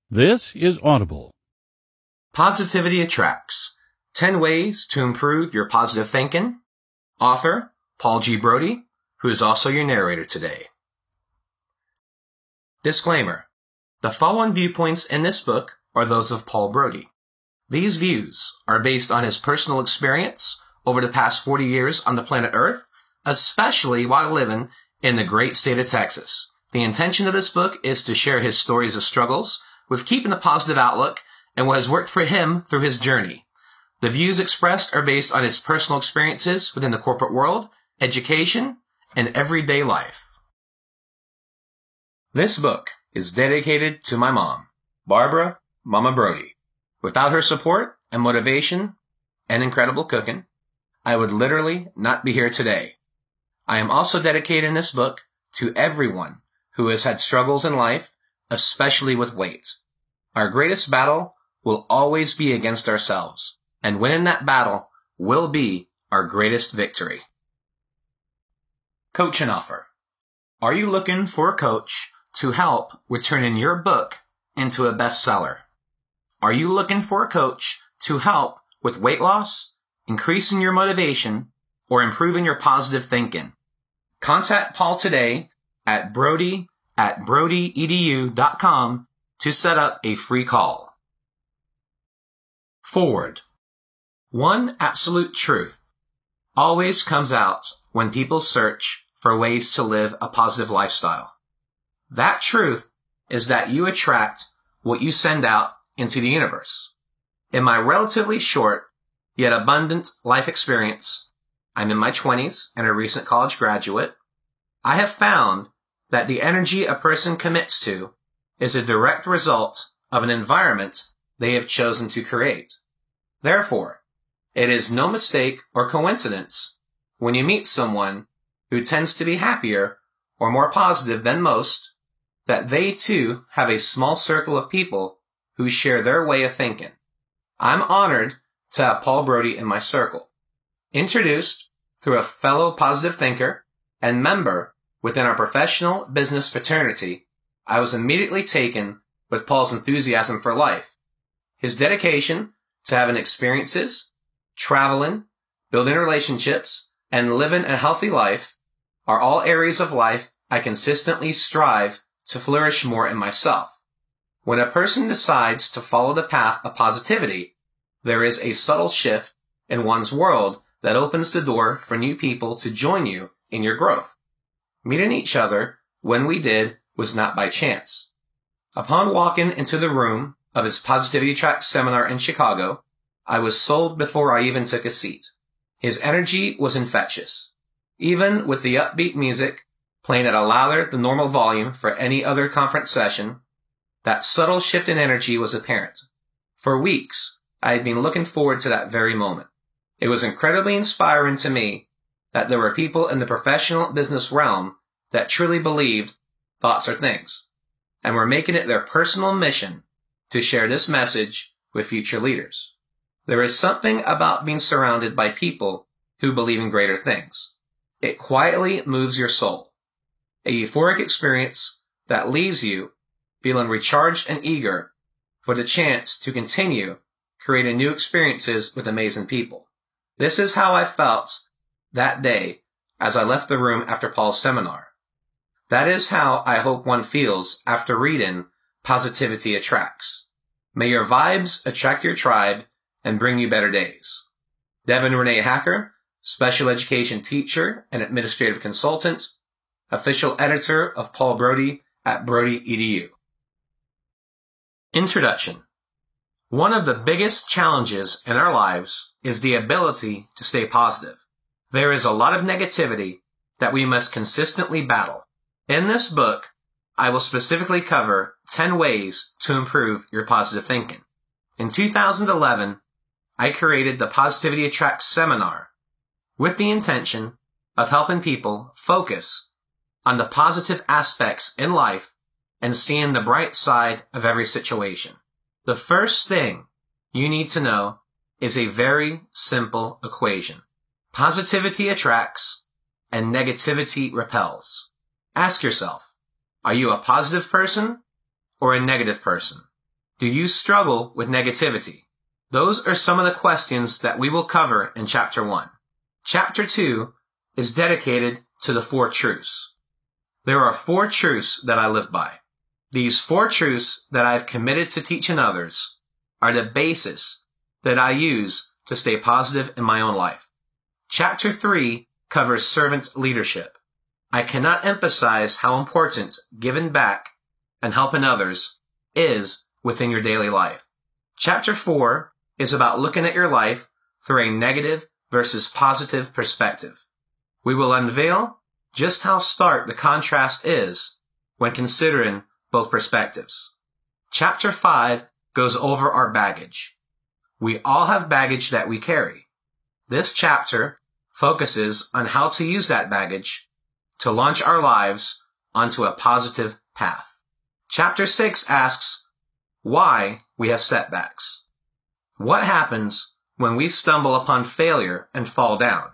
This is Audible. Positivity Attracts: 10 Ways to Improve Your Positive Thinking. Author, Paul G. Brody, who is also your narrator today. Disclaimer: the following viewpoints in this book are those of Paul Brody. These views are based on his personal experience over the past 40 years on the planet Earth, especially while living in the great state of Texas. The intention of this book is to share his stories of struggles with keeping a positive outlook and what has worked for him through his journey. The views expressed are based on his personal experiences within the corporate world, education, and everyday life. This book is dedicated to my mom, Barbara Mama Brody. Without her support and motivation and incredible cooking, I would literally not be here today. I am also dedicating this book to everyone who has had struggles in life, especially with weight. Our greatest battle will always be against ourselves, and winning that battle will be our greatest victory. Coaching offer. Are you looking for a coach to help with turning your book into a bestseller? Are you looking for a coach to help with weight loss, increasing your motivation, or improving your positive thinking? Contact Paul today at brody@brodyedu.com to set up a free call. Forward. One absolute truth always comes out when people search for ways to live a positive lifestyle. That truth is that you attract what you send out into the universe. In my relatively short yet abundant life experience, I'm in my 20s and a recent college graduate, I have found that the energy a person commits to is a direct result of an environment they have chosen to create. Therefore, it is no mistake or coincidence when you meet someone who tends to be happier or more positive than most that they too have a small circle of people who share their way of thinking. I'm honored to have Paul Brody in my circle. Introduced through a fellow positive thinker and member within our professional business fraternity, I was immediately taken with Paul's enthusiasm for life, his dedication to having experiences, traveling, building relationships, and living a healthy life are all areas of life I consistently strive to flourish more in myself. When a person decides to follow the path of positivity, there is a subtle shift in one's world that opens the door for new people to join you in your growth. Meeting each other when we did was not by chance. Upon walking into the room of his Positivity Attracts seminar in Chicago, I was sold before I even took a seat. His energy was infectious. Even with the upbeat music playing at a louder than normal volume for any other conference session, that subtle shift in energy was apparent. For weeks, I had been looking forward to that very moment. It was incredibly inspiring to me that there were people in the professional business realm that truly believed thoughts are things, and were making it their personal mission to share this message with future leaders. There is something about being surrounded by people who believe in greater things. It quietly moves your soul. A euphoric experience that leaves you feeling recharged and eager for the chance to continue creating new experiences with amazing people. This is how I felt that day as I left the room after Paul's seminar. That is how I hope one feels after reading Positivity Attracts. May your vibes attract your tribe and bring you better days. Devin Renee Hacker, special education teacher and administrative consultant, official editor of Paul Brody at Brody EDU. Introduction. One of the biggest challenges in our lives is the ability to stay positive. There is a lot of negativity that we must consistently battle. In this book, I will specifically cover 10 ways to improve your positive thinking. In 2011, I created the Positivity Attracts seminar with the intention of helping people focus on the positive aspects in life and seeing the bright side of every situation. The first thing you need to know is a very simple equation. Positivity attracts and negativity repels. Ask yourself, are you a positive person or a negative person? Do you struggle with negativity? Those are some of the questions that we will cover in Chapter 1. Chapter 2 is dedicated to the 4 truths. There are 4 truths that I live by. These 4 truths that I've committed to teaching others are the basis that I use to stay positive in my own life. Chapter 3 covers servant leadership. I cannot emphasize how important giving back and helping others is within your daily life. Chapter 4 is about looking at your life through a negative versus positive perspective. We will unveil just how stark the contrast is when considering both perspectives. Chapter 5 goes over our baggage. We all have baggage that we carry. This chapter focuses on how to use that baggage to launch our lives onto a positive path. Chapter 6 asks why we have setbacks. What happens when we stumble upon failure and fall down?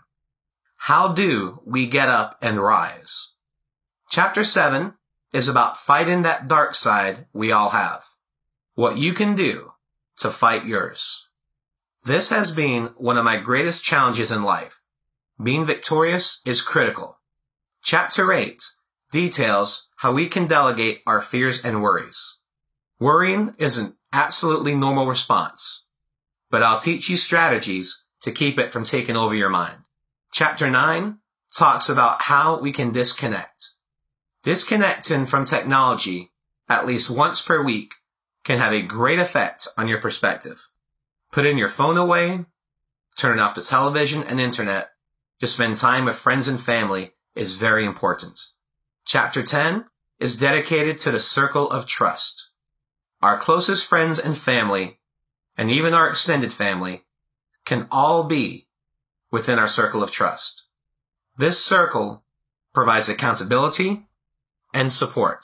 How do we get up and rise? Chapter 7 is about fighting that dark side we all have. What you can do to fight yours. This has been one of my greatest challenges in life. Being victorious is critical. Chapter 8 details how we can delegate our fears and worries. Worrying is an absolutely normal response, but I'll teach you strategies to keep it from taking over your mind. Chapter 9 talks about how we can disconnect. Disconnecting from technology at least once per week can have a great effect on your perspective. Putting your phone away, turning off the television and internet to spend time with friends and family is very important. Chapter 10 is dedicated to the circle of trust. Our closest friends and family, and even our extended family, can all be within our circle of trust. This circle provides accountability and support.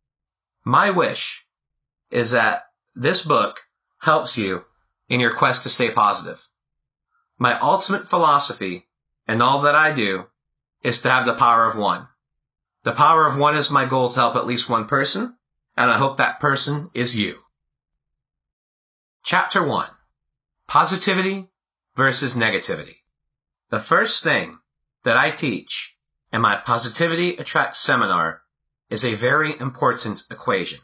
My wish is that this book helps you in your quest to stay positive. My ultimate philosophy in all that I do is to have the power of one. The power of one is my goal to help at least one person, and I hope that person is you. Chapter 1. Positivity versus negativity. The first thing that I teach in my Positivity Attracts seminar is a very important equation.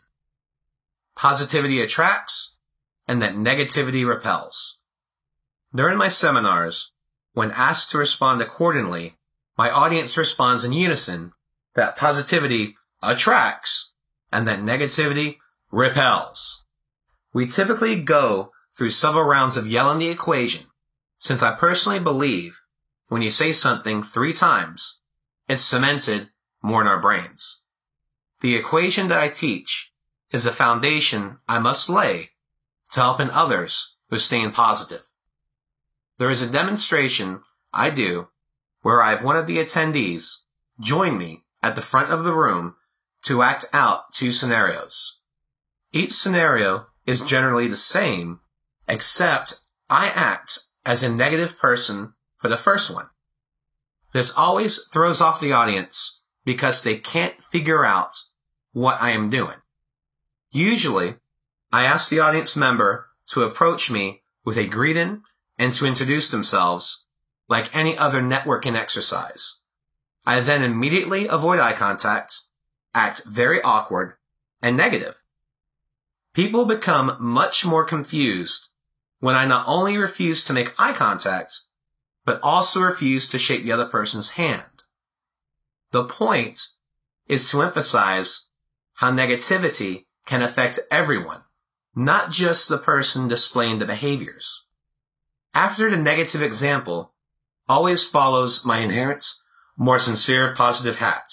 Positivity attracts, and that negativity repels. During my seminars, when asked to respond accordingly, my audience responds in unison that positivity attracts and that negativity repels. We typically go through several rounds of yelling the equation, since I personally believe when you say something 3 times, it's cemented more in our brains. The equation that I teach is the foundation I must lay to helping others with staying positive. There is a demonstration I do where I have one of the attendees join me at the front of the room to act out 2 scenarios. Each scenario is generally the same, except I act as a negative person for the first one. This always throws off the audience because they can't figure out what I am doing. Usually, I ask the audience member to approach me with a greeting and to introduce themselves like any other networking exercise. I then immediately avoid eye contact, act very awkward and negative. People become much more confused when I not only refuse to make eye contact, but also refuse to shake the other person's hand. The point is to emphasize how negativity can affect everyone, not just the person displaying the behaviors. After the negative example always follows my inherent, more sincere positive hat.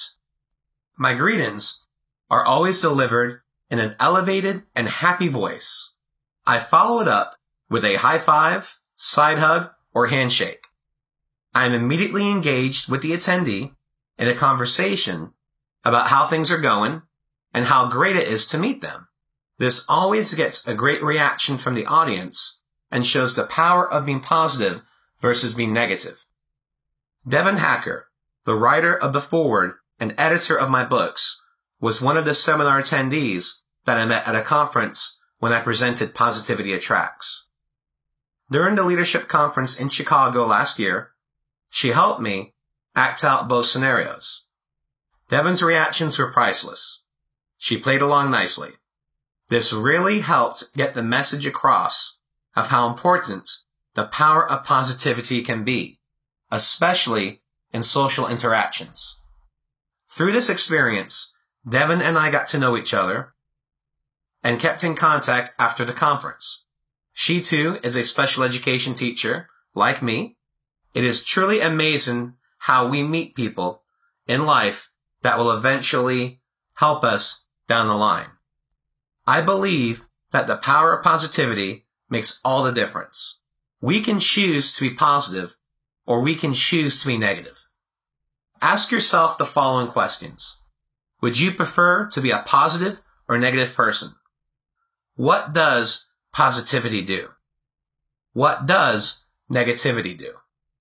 My greetings are always delivered in an elevated and happy voice. I follow it up with a high five, side hug, or handshake. I am immediately engaged with the attendee in a conversation about how things are going and how great it is to meet them. This always gets a great reaction from the audience and shows the power of being positive versus being negative. Devin Hacker, the writer of the foreword and editor of my books, was one of the seminar attendees that I met at a conference when I presented Positivity Attracts. During the leadership conference in Chicago last year, she helped me act out both scenarios. Devon's reactions were priceless. She played along nicely. This really helped get the message across of how important the power of positivity can be, especially in social interactions. Through this experience, Devon and I got to know each other and kept in contact after the conference. She too is a special education teacher, like me. It is truly amazing how we meet people in life that will eventually help us down the line. I believe that the power of positivity makes all the difference. We can choose to be positive or we can choose to be negative. Ask yourself the following questions. Would you prefer to be a positive or negative person? What does positivity do? What does negativity do?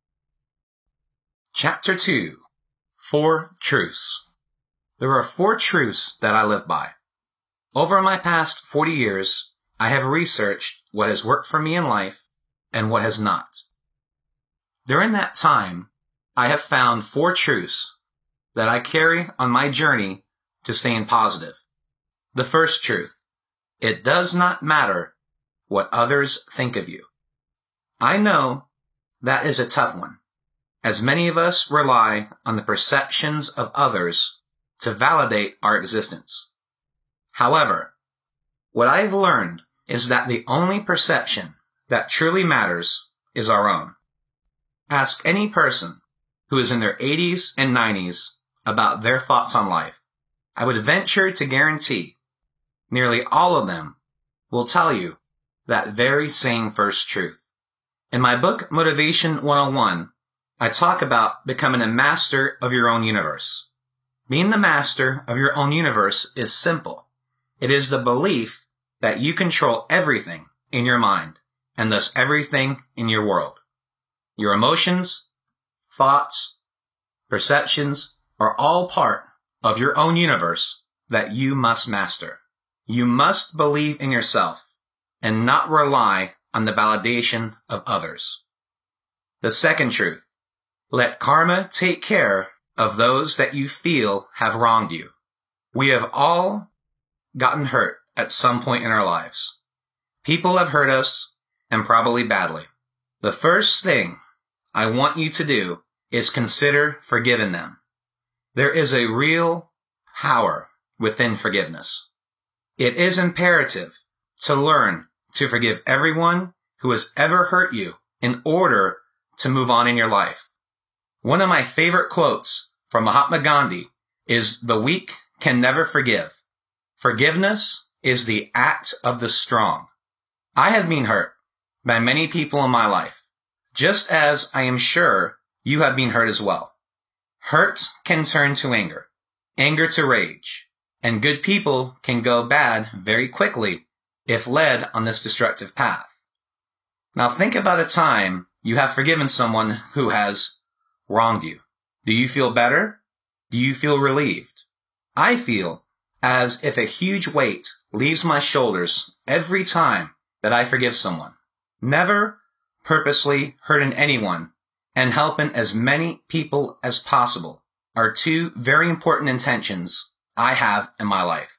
Chapter 2. 4 Truths. There are 4 truths that I live by. Over my past 40 years, I have researched what has worked for me in life and what has not. During that time, I have found 4 truths that I carry on my journey to staying positive. The first truth: it does not matter what others think of you. I know that is a tough one, as many of us rely on the perceptions of others to validate our existence. However, what I've learned is that the only perception that truly matters is our own. Ask any person who is in their 80s and 90s about their thoughts on life. I would venture to guarantee nearly all of them will tell you that very same first truth. In my book, Motivation 101, I talk about becoming a master of your own universe. Being the master of your own universe is simple. It is the belief that you control everything in your mind, and thus everything in your world. Your emotions, thoughts, perceptions are all part of your own universe that you must master. You must believe in yourself and not rely on the validation of others. The second truth: let karma take care of those that you feel have wronged you. We have all gotten hurt at some point in our lives. People have hurt us, and probably badly. The first thing I want you to do is consider forgiving them. There is a real power within forgiveness. It is imperative to learn to forgive everyone who has ever hurt you in order to move on in your life. One of my favorite quotes from Mahatma Gandhi is, "The weak can never forgive. Forgiveness is the act of the strong." I have been hurt by many people in my life, just as I am sure you have been hurt as well. Hurt can turn to anger, anger to rage, and good people can go bad very quickly if led on this destructive path. Now think about a time you have forgiven someone who has wronged you. Do you feel better? Do you feel relieved? I feel as if a huge weight leaves my shoulders every time that I forgive someone. Never purposely hurting anyone and helping as many people as possible are 2 very important intentions I have in my life.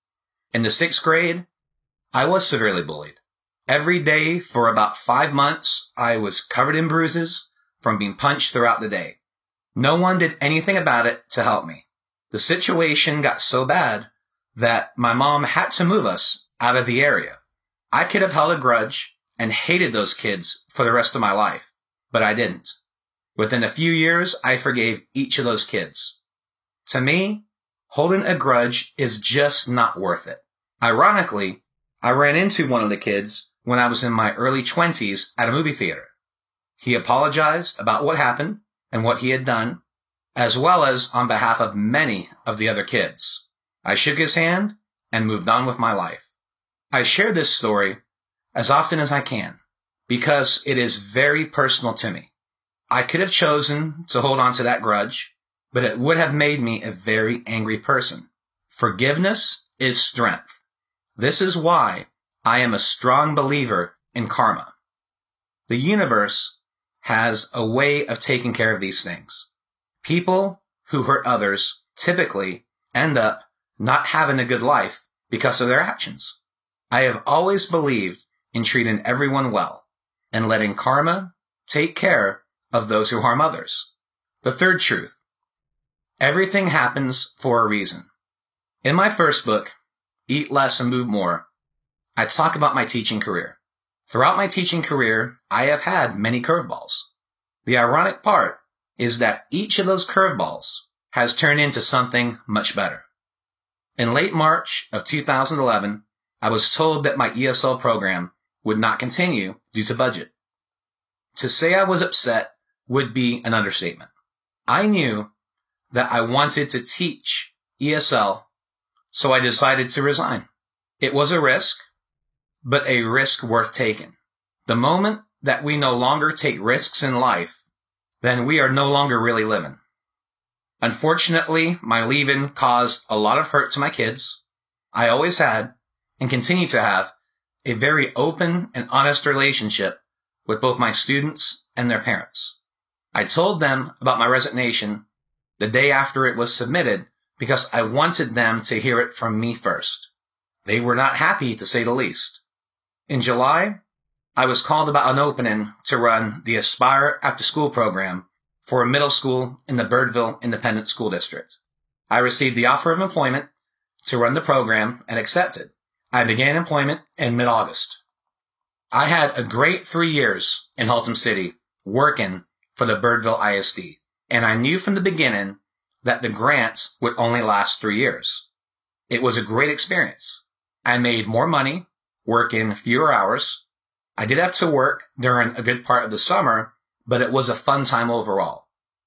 In the 6th grade, I was severely bullied. Every day for about 5 months, I was covered in bruises from being punched throughout the day. No one did anything about it to help me. The situation got so bad that my mom had to move us out of the area. I could have held a grudge and hated those kids for the rest of my life, but I didn't. Within a few years, I forgave each of those kids. To me, holding a grudge is just not worth it. Ironically, I ran into one of the kids when I was in my early 20s at a movie theater. He apologized about what happened and what he had done, as well as on behalf of many of the other kids. I shook his hand and moved on with my life. I share this story as often as I can because it is very personal to me. I could have chosen to hold on to that grudge, but it would have made me a very angry person. Forgiveness is strength. This is why I am a strong believer in karma. The universe has a way of taking care of these things. People who hurt others typically end up not having a good life because of their actions. I have always believed in treating everyone well and letting karma take care of those who harm others. The third truth: everything happens for a reason. In my first book, Eat Less and Move More, I talk about my teaching career. Throughout my teaching career, I have had many curveballs. The ironic part is that each of those curveballs has turned into something much better. In late March of 2011, I was told that my ESL program would not continue due to budget. To say I was upset would be an understatement. I knew that I wanted to teach ESL, so I decided to resign. It was a risk, but a risk worth taking. The moment that we no longer take risks in life, then we are no longer really living. Unfortunately, my leaving caused a lot of hurt to my kids. I always had, and continue to have, a very open and honest relationship with both my students and their parents. I told them about my resignation the day after it was submitted because I wanted them to hear it from me first. They were not happy, to say the least. In July, I was called about an opening to run the Aspire After School program for a middle school in the Birdville Independent School District. I received the offer of employment to run the program and accepted. I began employment in mid-August. I had a great 3 years in Haltom City working for the Birdville ISD, and I knew from the beginning that the grants would only last 3 years. It was a great experience. I made more money, working fewer hours. I did have to work during a good part of the summer, but it was a fun time overall.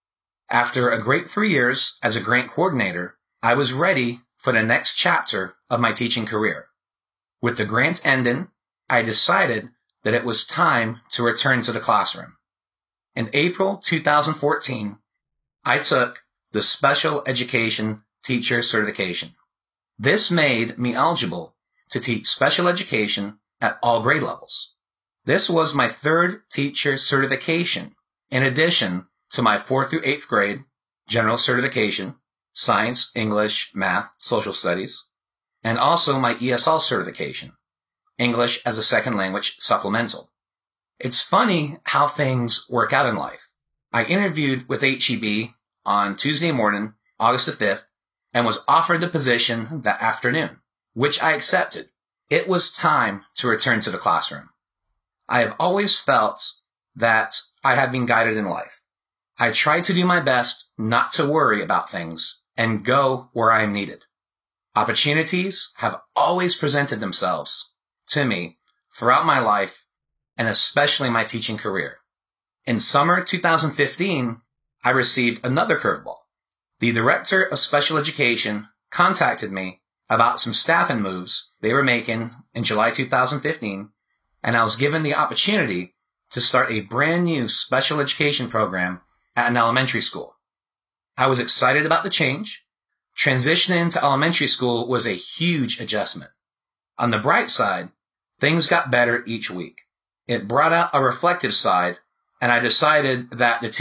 After a great 3 years as a grant coordinator, I was ready for the next chapter of my teaching career. With the grants ending, I decided that it was time to return to the classroom. In April 2014, I took the Special Education Teacher Certification. This made me eligible to teach special education at all grade levels. This was my third teacher certification, in addition to my 4th through 8th grade general certification, science, English, math, social studies, and also my ESL certification, English as a second language supplemental. It's funny how things work out in life. I interviewed with HEB on Tuesday morning, August the 5th, and was offered the position that afternoon, which I accepted. It was time to return to the classroom. I have always felt that I have been guided in life. I try to do my best not to worry about things and go where I am needed. Opportunities have always presented themselves to me throughout my life, and especially my teaching career. In summer 2015, I received another curveball. The director of special education contacted me about some staffing moves they were making in July 2015, and I was given the opportunity to start a brand new special education program at an elementary school. I was excited about the change. Transitioning to elementary school was a huge adjustment. On the bright side, things got better each week. It brought out a reflective side, and I decided that the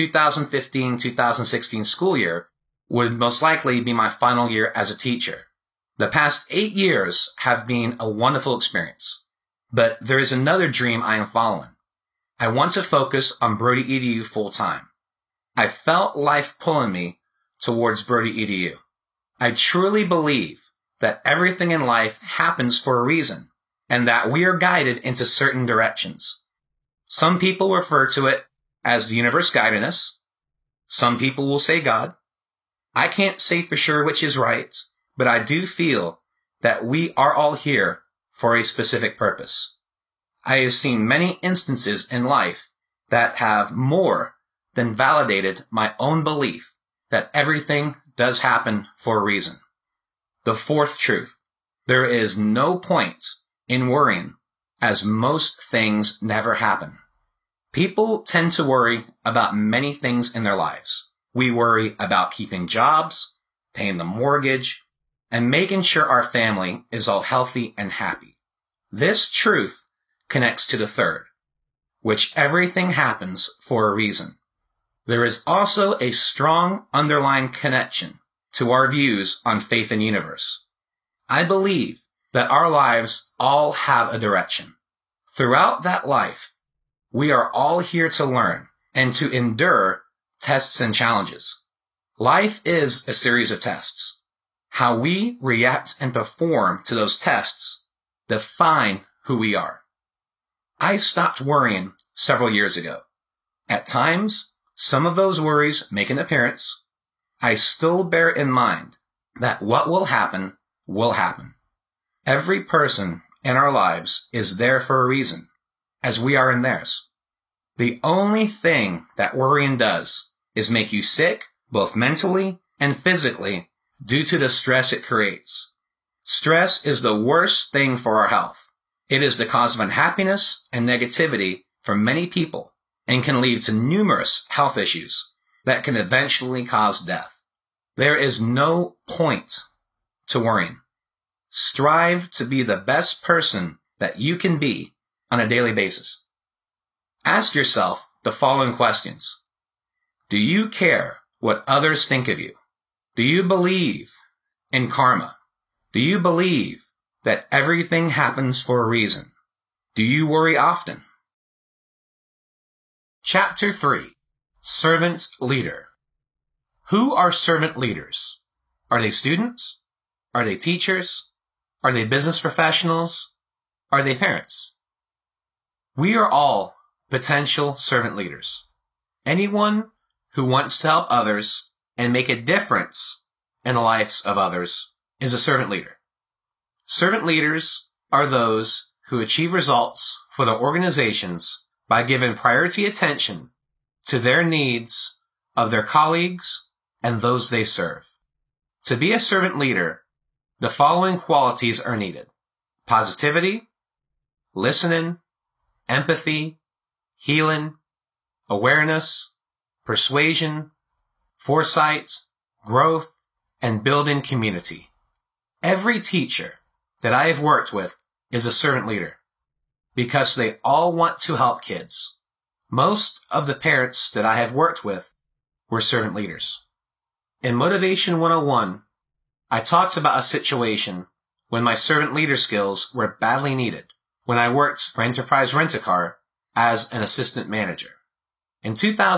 2015-2016 school year would most likely be my final year as a teacher. The past 8 years have been a wonderful experience, but there is another dream I am following. I want to focus on Brody EDU full-time. I felt life pulling me towards Brody EDU. I truly believe that everything in life happens for a reason, and that we are guided into certain directions. Some people refer to it as the universe guiding us. Some people will say God. I can't say for sure which is right, but I do feel that we are all here for a specific purpose. I have seen many instances in life that have more than validated my own belief that everything does happen for a reason. The fourth truth: there is no point in worrying, as most things never happen. People tend to worry about many things in their lives. We worry about keeping jobs, paying the mortgage, and making sure our family is all healthy and happy. This truth connects to the third, which everything happens for a reason. There is also a strong underlying connection to our views on faith and universe. I believe that our lives all have a direction. Throughout that life, we are all here to learn and to endure tests and challenges. Life is a series of tests. How we react and perform to those tests define who we are. I stopped worrying several years ago. At times, some of those worries make an appearance. I still bear in mind that what will happen will happen. Every person in our lives is there for a reason, as we are in theirs. The only thing that worrying does is make you sick, both mentally and physically, due to the stress it creates. Stress is the worst thing for our health. It is the cause of unhappiness and negativity for many people and can lead to numerous health issues that can eventually cause death. There is no point to worrying. Strive to be the best person that you can be on a daily basis. Ask yourself the following questions. Do you care what others think of you? Do you believe in karma? Do you believe that everything happens for a reason? Do you worry often? Chapter 3. Servant Leader. Who are servant leaders? Are they students? Are they teachers? Are they business professionals? Are they parents? We are all potential servant leaders. Anyone who wants to help others and make a difference in the lives of others is a servant leader. Servant leaders are those who achieve results for their organizations by giving priority attention to their needs of their colleagues and those they serve. To be a servant leader, the following qualities are needed: positivity, listening, empathy, healing, awareness, persuasion, foresight, growth, and building community. Every teacher that I have worked with is a servant leader because they all want to help kids. Most of the parents that I have worked with were servant leaders. In Motivation 101, I talked about a situation when my servant leader skills were badly needed when I worked for Enterprise Rent-A-Car as an assistant manager. In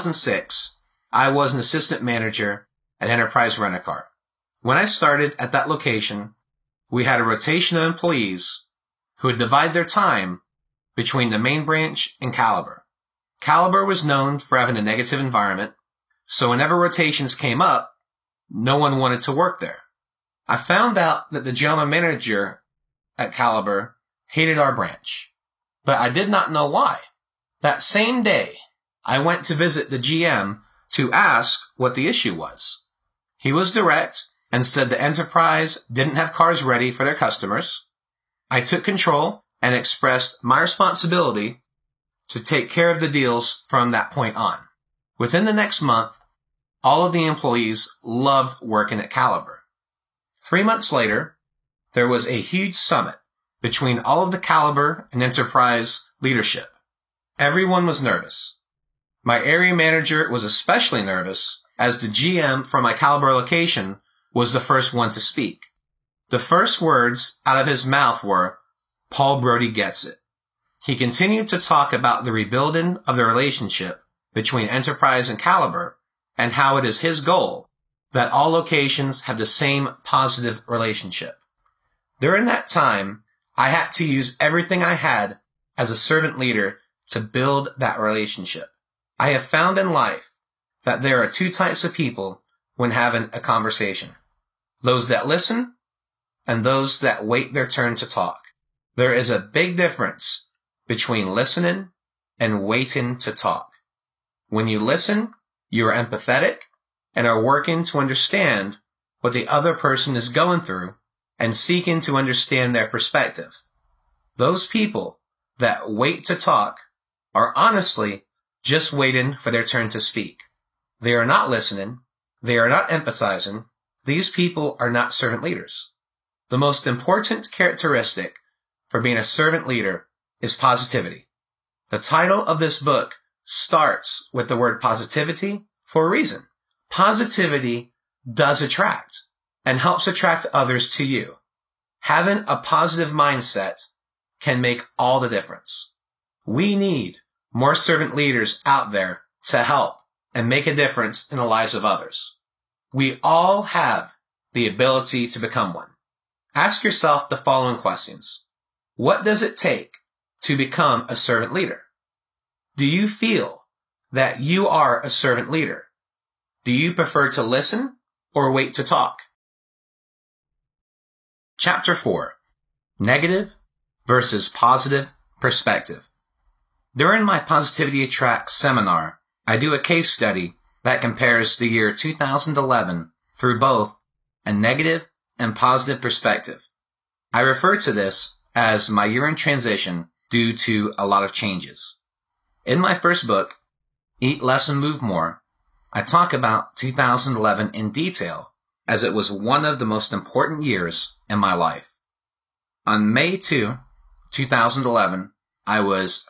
2006, I was an assistant manager at Enterprise Rent-A-Car. When I started at that location, we had a rotation of employees who would divide their time between the main branch and Caliber. Caliber was known for having a negative environment, so whenever rotations came up, no one wanted to work there. I found out that the general manager at Caliber hated our branch, but I did not know why. That same day, I went to visit the GM to ask what the issue was. He was direct and said the Enterprise didn't have cars ready for their customers. I took control and expressed my responsibility to take care of the deals from that point on. Within the next month, all of the employees loved working at Caliber. 3 months later, there was a huge summit between all of the Caliber and Enterprise leadership. Everyone was nervous. My area manager was especially nervous as the GM from my Caliber location was the first one to speak. The first words out of his mouth were, "Paul Brody gets it." He continued to talk about the rebuilding of the relationship between Enterprise and Caliber and how it is his goal that all locations have the same positive relationship. During that time, I had to use everything I had as a servant leader to build that relationship. I have found in life that there are two types of people when having a conversation: those that listen and those that wait their turn to talk. There is a big difference between listening and waiting to talk. When you listen, you are empathetic and are working to understand what the other person is going through and seeking to understand their perspective. Those people that wait to talk are honestly just waiting for their turn to speak. They are not listening. They are not empathizing. These people are not servant leaders. The most important characteristic for being a servant leader is positivity. The title of this book starts with the word positivity for a reason. Positivity does attract and helps attract others to you. Having a positive mindset can make all the difference. We need more servant leaders out there to help and make a difference in the lives of others. We all have the ability to become one. Ask yourself the following questions. What does it take to become a servant leader? Do you feel that you are a servant leader? Do you prefer to listen or wait to talk? Chapter 4. Negative versus positive perspective. During my Positivity Attracts seminar, I do a case study that compares the year 2011 through both a negative and positive perspective. I refer to this as my year in transition due to a lot of changes. In my first book, Eat Less and Move More, I talk about 2011 in detail as it was one of the most important years in my life. On May 2, 2011, I was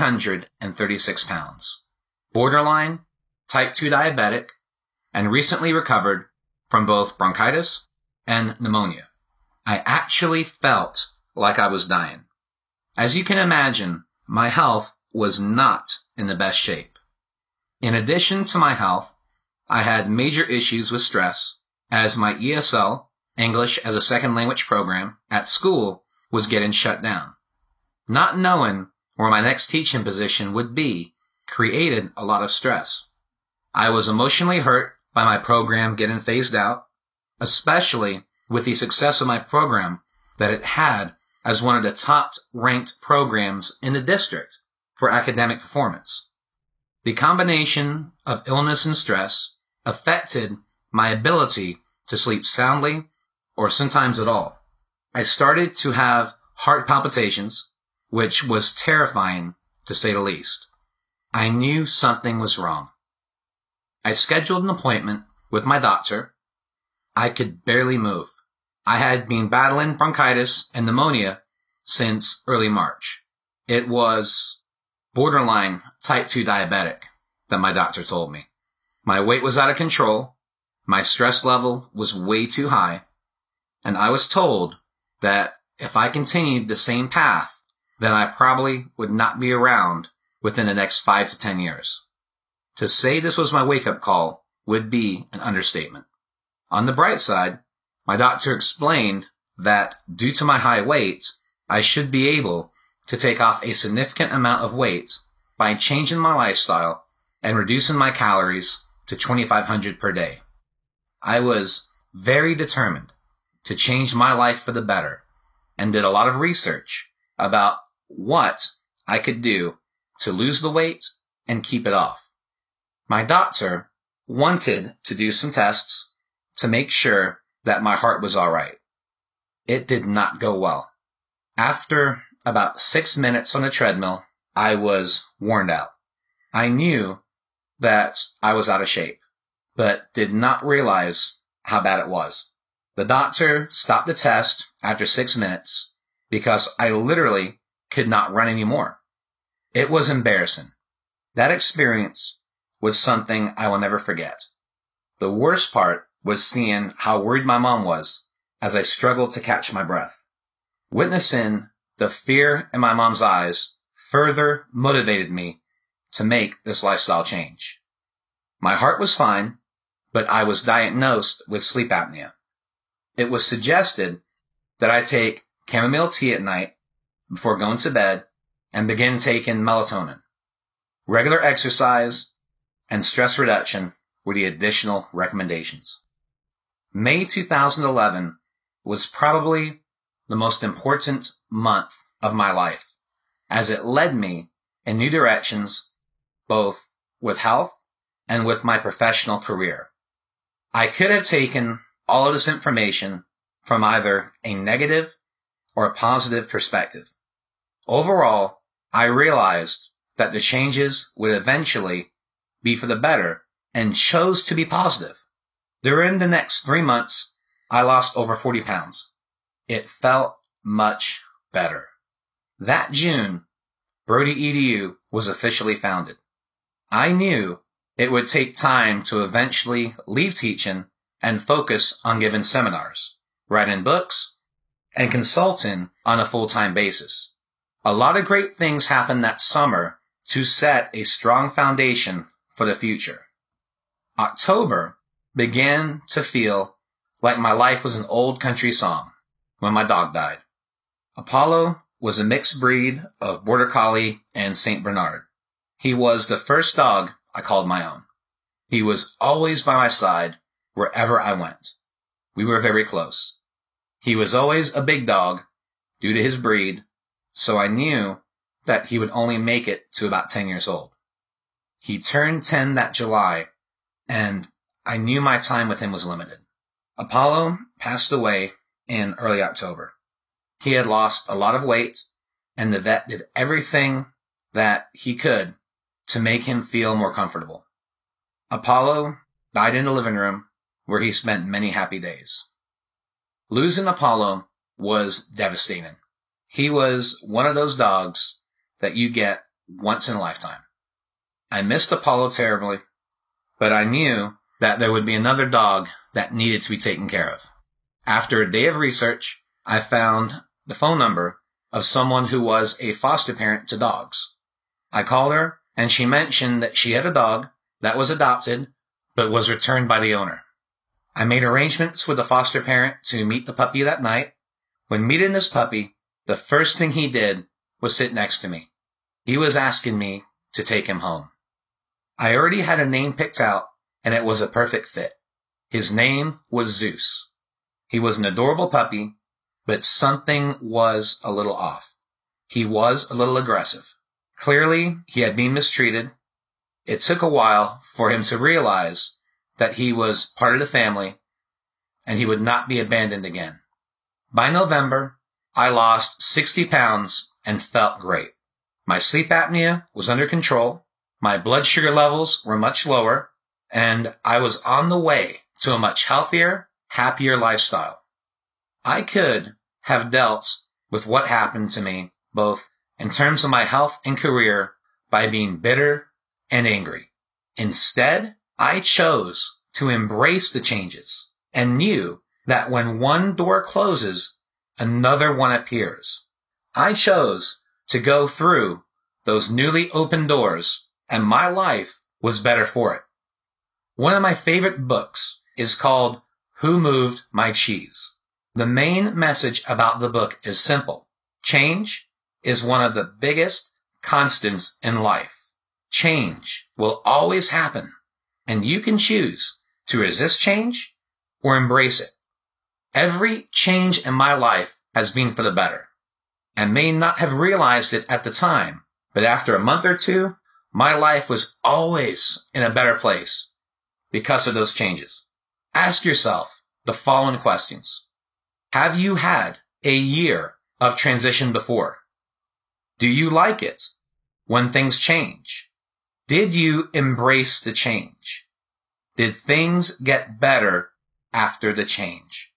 336 pounds, borderline, type 2 diabetic, and recently recovered from both bronchitis and pneumonia. I actually felt like I was dying. As you can imagine, my health was not in the best shape. In addition to my health, I had major issues with stress as my ESL, English as a Second Language program, at school was getting shut down. Not knowing where my next teaching position would be created a lot of stress. I was emotionally hurt by my program getting phased out, especially with the success of my program that it had as one of the top ranked programs in the district for academic performance. The combination of illness and stress affected my ability to sleep soundly or sometimes at all. I started to have heart palpitations, which was terrifying to say the least. I knew something was wrong. I scheduled an appointment with my doctor. I could barely move. I had been battling bronchitis and pneumonia since early March. It was borderline type 2 diabetic that my doctor told me. My weight was out of control. My stress level was way too high. And I was told that if I continued the same path, then I probably would not be around within the next 5 to 10 years. To say this was my wake-up call would be an understatement. On the bright side, my doctor explained that due to my high weight, I should be able to take off a significant amount of weight by changing my lifestyle and reducing my calories to 2,500 per day. I was very determined to change my life for the better and did a lot of research about what I could do to lose the weight and keep it off. My doctor wanted to do some tests to make sure that my heart was all right. It did not go well. After about 6 minutes on a treadmill, I was worn out. I knew that I was out of shape, but did not realize how bad it was. The doctor stopped the test after 6 minutes because I literally could not run anymore. It was embarrassing. That experience was something I will never forget. The worst part was seeing how worried my mom was as I struggled to catch my breath. Witnessing the fear in my mom's eyes further motivated me to make this lifestyle change. My heart was fine, but I was diagnosed with sleep apnea. It was suggested that I take chamomile tea at night before going to bed and begin taking melatonin. Regular exercise and stress reduction were the additional recommendations. May 2011 was probably the most important month of my life, as it led me in new directions, both with health and with my professional career. I could have taken all of this information from either a negative or a positive perspective. Overall, I realized that the changes would eventually be for the better and chose to be positive. During the next 3 months, I lost over 40 pounds. It felt much better. That June, Brody EDU was officially founded. I knew it would take time to eventually leave teaching and focus on giving seminars, writing books, and consulting on a full-time basis. A lot of great things happened that summer to set a strong foundation for the future. October began to feel like my life was an old country song when my dog died. Apollo was a mixed breed of Border Collie and St. Bernard. He was the first dog I called my own. He was always by my side wherever I went. We were very close. He was always a big dog due to his breed, so I knew that he would only make it to about 10 years old. He turned 10 that July, and I knew my time with him was limited. Apollo passed away in early October. He had lost a lot of weight, and the vet did everything that he could to make him feel more comfortable. Apollo died in the living room where he spent many happy days. Losing Apollo was devastating. He was one of those dogs that you get once in a lifetime. I missed Apollo terribly, but I knew that there would be another dog that needed to be taken care of. After a day of research, I found the phone number of someone who was a foster parent to dogs. I called her, and she mentioned that she had a dog that was adopted, but was returned by the owner. I made arrangements with the foster parent to meet the puppy that night. When meeting this puppy, the first thing he did was sit next to me. He was asking me to take him home. I already had a name picked out, and it was a perfect fit. His name was Zeus. He was an adorable puppy, but something was a little off. He was a little aggressive. Clearly, he had been mistreated. It took a while for him to realize that he was part of the family and he would not be abandoned again. By November, I lost 60 pounds and felt great. My sleep apnea was under control. My blood sugar levels were much lower, and I was on the way to a much healthier, happier lifestyle. I could have dealt with what happened to me, both in terms of my health and career, by being bitter and angry. Instead, I chose to embrace the changes and knew that when one door closes, another one appears. I chose to go through those newly opened doors, and my life was better for it. One of my favorite books is called Who Moved My Cheese? The main message about the book is simple. Change is one of the biggest constants in life. Change will always happen, and you can choose to resist change or embrace it. Every change in my life has been for the better. I may not have realized it at the time, but after a month or two, my life was always in a better place because of those changes. Ask yourself the following questions. Have you had a year of transition before? Do you like it when things change? Did you embrace the change? Did things get better after the change?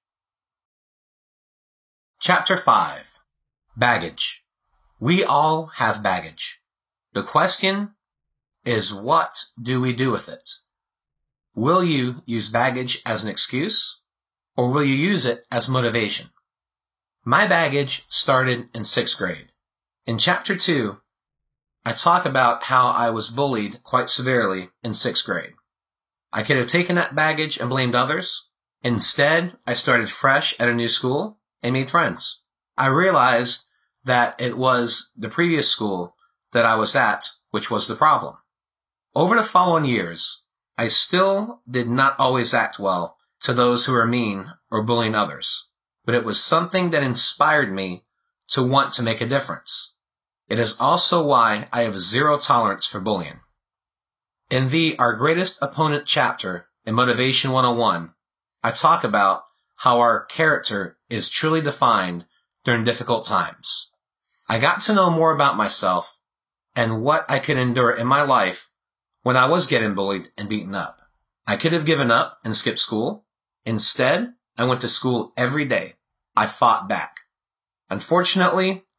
Chapter 5. Baggage. We all have baggage. The question is, what do we do with it? Will you use baggage as an excuse, or will you use it as motivation? My baggage started in 6th grade. In Chapter 2, I talk about how I was bullied quite severely in 6th grade. I could have taken that baggage and blamed others. Instead, I started fresh at a new school and made friends. I realized that it was the previous school that I was at which was the problem. Over the following years, I still did not always act well to those who were mean or bullying others, but it was something that inspired me to want to make a difference. It is also why I have zero tolerance for bullying. In the Our Greatest Opponent chapter in Motivation 101, I talk about how our character is truly defined during difficult times. I got to know more about myself and what I could endure in my life when I was getting bullied and beaten up. I could have given up and skipped school. Instead, I went to school every day. I fought back. Unfortunately,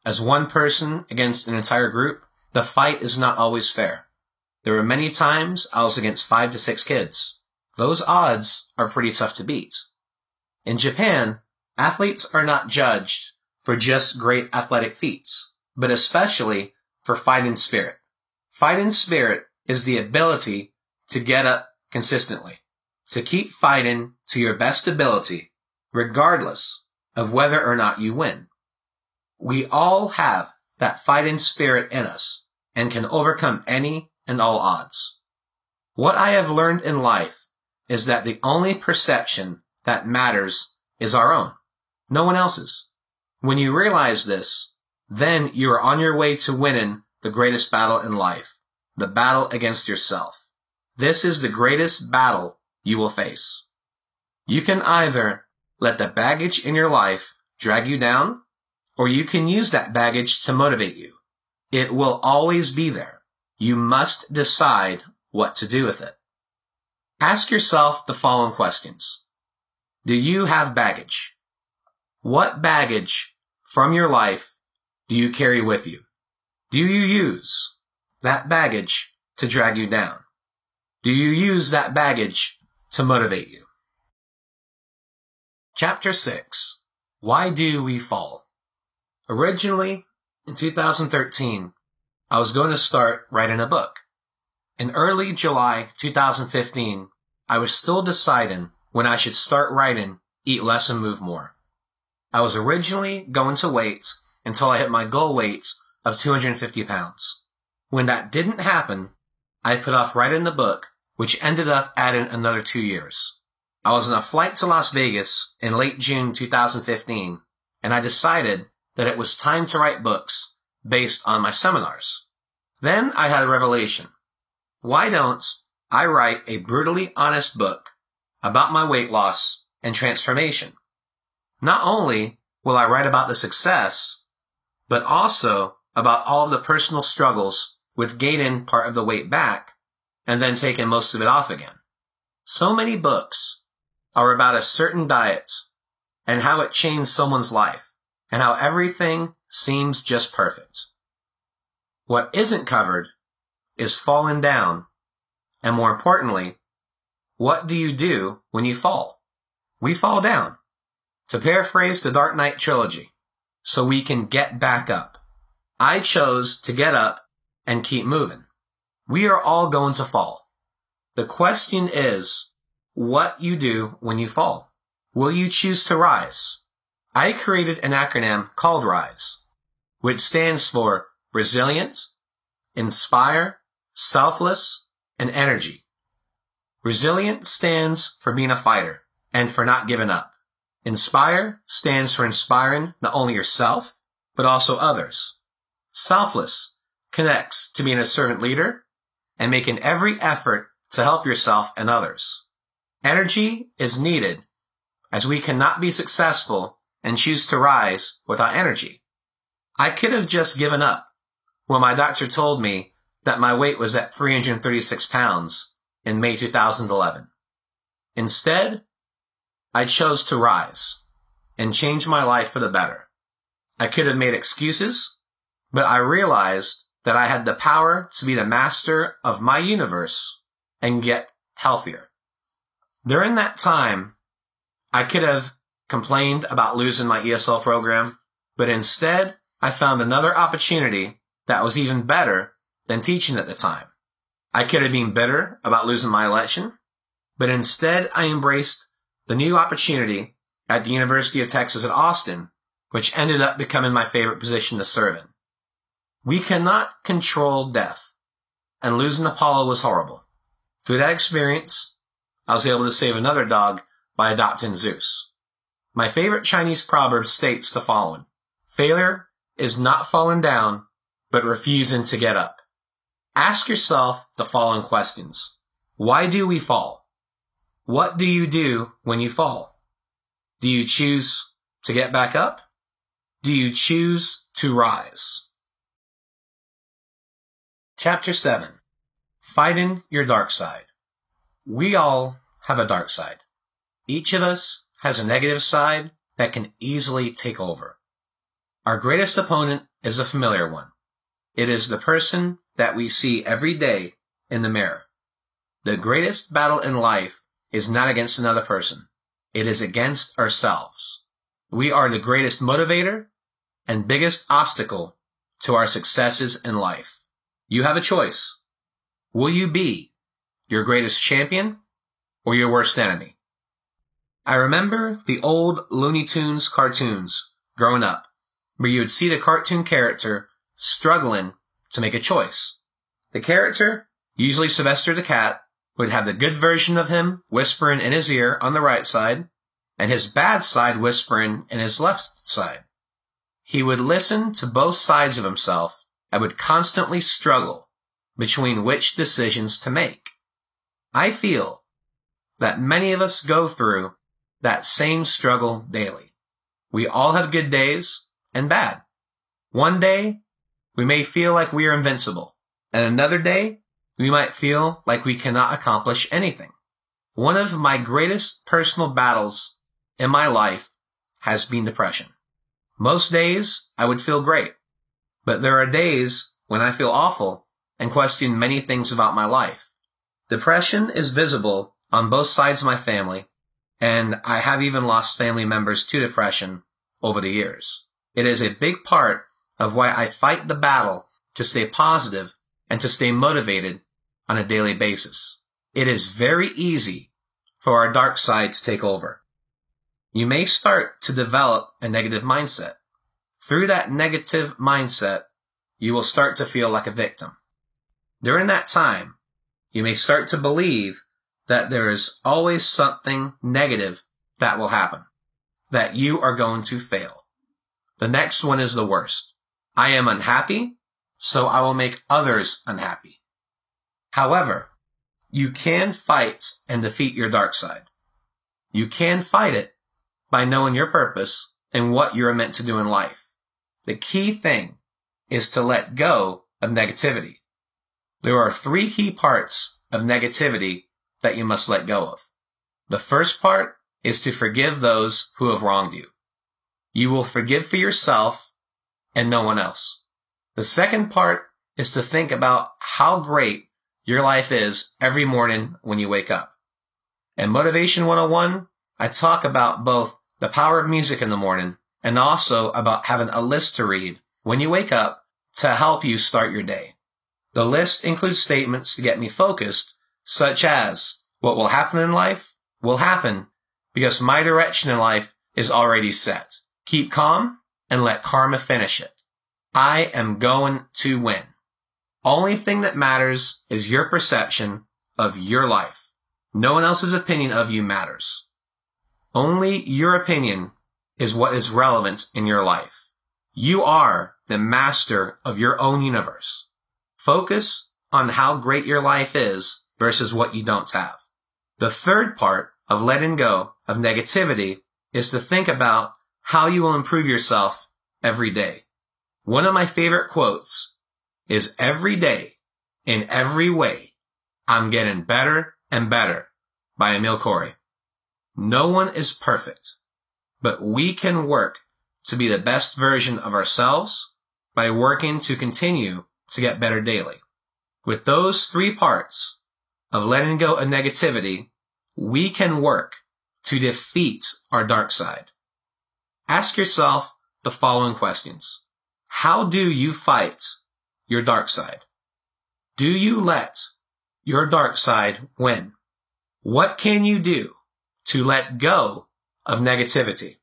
as one person against an entire group, the fight is not always fair. There were many times I was against 5 to 6 kids. Those odds are pretty tough to beat. In Japan, athletes are not judged for just great athletic feats, but especially for fighting spirit. Fighting spirit is the ability to get up consistently, to keep fighting to your best ability, regardless of whether or not you win. We all have that fighting spirit in us and can overcome any and all odds. What I have learned in life is that the only perception that matters is our own, no one else's. When you realize this, then you are on your way to winning the greatest battle in life, the battle against yourself. This is the greatest battle you will face. You can either let the baggage in your life drag you down, or you can use that baggage to motivate you. It will always be there. You must decide what to do with it. Ask yourself the following questions. Do you have baggage? What baggage from your life do you carry with you? Do you use that baggage to drag you down? Do you use that baggage to motivate you? Chapter 6. Why do we fall? Originally, in 2013, I was going to start writing a book. In early July 2015, I was still deciding when I should start writing Eat Less and Move More. I was originally going to wait until I hit my goal weight of 250 pounds. When that didn't happen, I put off writing the book, which ended up adding another 2 years. I was on a flight to Las Vegas in late June 2015, and I decided that it was time to write books based on my seminars. Then I had a revelation. Why don't I write a brutally honest book about my weight loss and transformation? Not only will I write about the success, but also about all of the personal struggles with gaining part of the weight back and then taking most of it off again. So many books are about a certain diet and how it changed someone's life and how everything seems just perfect. What isn't covered is falling down, and more importantly, what do you do when you fall? We fall down. To paraphrase the Dark Knight trilogy, so we can get back up. I chose to get up and keep moving. We are all going to fall. The question is, what you do when you fall. Will you choose to rise? I created an acronym called RISE, which stands for Resilient, Inspire, Selfless, and Energy. Resilient stands for being a fighter and for not giving up. Inspire stands for inspiring not only yourself, but also others. Selfless connects to being a servant leader and making every effort to help yourself and others. Energy is needed, as we cannot be successful and choose to rise without energy. I could have just given up when my doctor told me that my weight was at 336 pounds in May 2011. Instead, I chose to rise and change my life for the better. I could have made excuses, but I realized that I had the power to be the master of my universe and get healthier. During that time, I could have complained about losing my ESL program, but instead I found another opportunity that was even better than teaching at the time. I could have been bitter about losing my election, but instead I embraced the new opportunity at the University of Texas at Austin, which ended up becoming my favorite position to serve in. We cannot control death, and losing Apollo was horrible. Through that experience, I was able to save another dog by adopting Zeus. My favorite Chinese proverb states the following: failure is not falling down, but refusing to get up. Ask yourself the following questions. Why do we fall? What do you do when you fall? Do you choose to get back up? Do you choose to rise? Chapter 7. Fighting your dark side. We all have a dark side. Each of us has a negative side that can easily take over. Our greatest opponent is a familiar one. It is the person that we see every day in the mirror. The greatest battle in life is not against another person. It is against ourselves. We are the greatest motivator and biggest obstacle to our successes in life. You have a choice. Will you be your greatest champion or your worst enemy? I remember the old Looney Tunes cartoons growing up, where you would see the cartoon character struggling to make a choice. The character, usually Sylvester the Cat, would have the good version of him whispering in his ear on the right side, and his bad side whispering in his left side. He would listen to both sides of himself and would constantly struggle between which decisions to make. I feel that many of us go through that same struggle daily. We all have good days and bad. One day, we may feel like we are invincible, and another day, we might feel like we cannot accomplish anything. One of my greatest personal battles in my life has been depression. Most days, I would feel great, but there are days when I feel awful and question many things about my life. Depression is visible on both sides of my family, and I have even lost family members to depression over the years. It is a big part of why I fight the battle to stay positive and to stay motivated on a daily basis. It is very easy for our dark side to take over. You may start to develop a negative mindset. Through that negative mindset, you will start to feel like a victim. During that time, you may start to believe that there is always something negative that will happen, that you are going to fail. The next one is the worst. I am unhappy, so I will make others unhappy. However, you can fight and defeat your dark side. You can fight it by knowing your purpose and what you are meant to do in life. The key thing is to let go of negativity. There are 3 key parts of negativity that you must let go of. The first part is to forgive those who have wronged you. You will forgive for yourself and no one else. The second part is to think about how great your life is every morning when you wake up. In Motivation 101, I talk about both the power of music in the morning and also about having a list to read when you wake up to help you start your day. The list includes statements to get me focused, such as, what will happen in life will happen because my direction in life is already set. Keep calm and let karma finish it. I am going to win. Only thing that matters is your perception of your life. No one else's opinion of you matters. Only your opinion is what is relevant in your life. You are the master of your own universe. Focus on how great your life is versus what you don't have. The third part of letting go of negativity is to think about how you will improve yourself every day. One of my favorite quotes is, every day, in every way, I'm getting better and better, by Emil Corey. No one is perfect, but we can work to be the best version of ourselves by working to continue to get better daily. With those 3 parts of letting go of negativity, we can work to defeat our dark side. Ask yourself the following questions. How do you fight your dark side? Do you let your dark side win? What can you do to let go of negativity?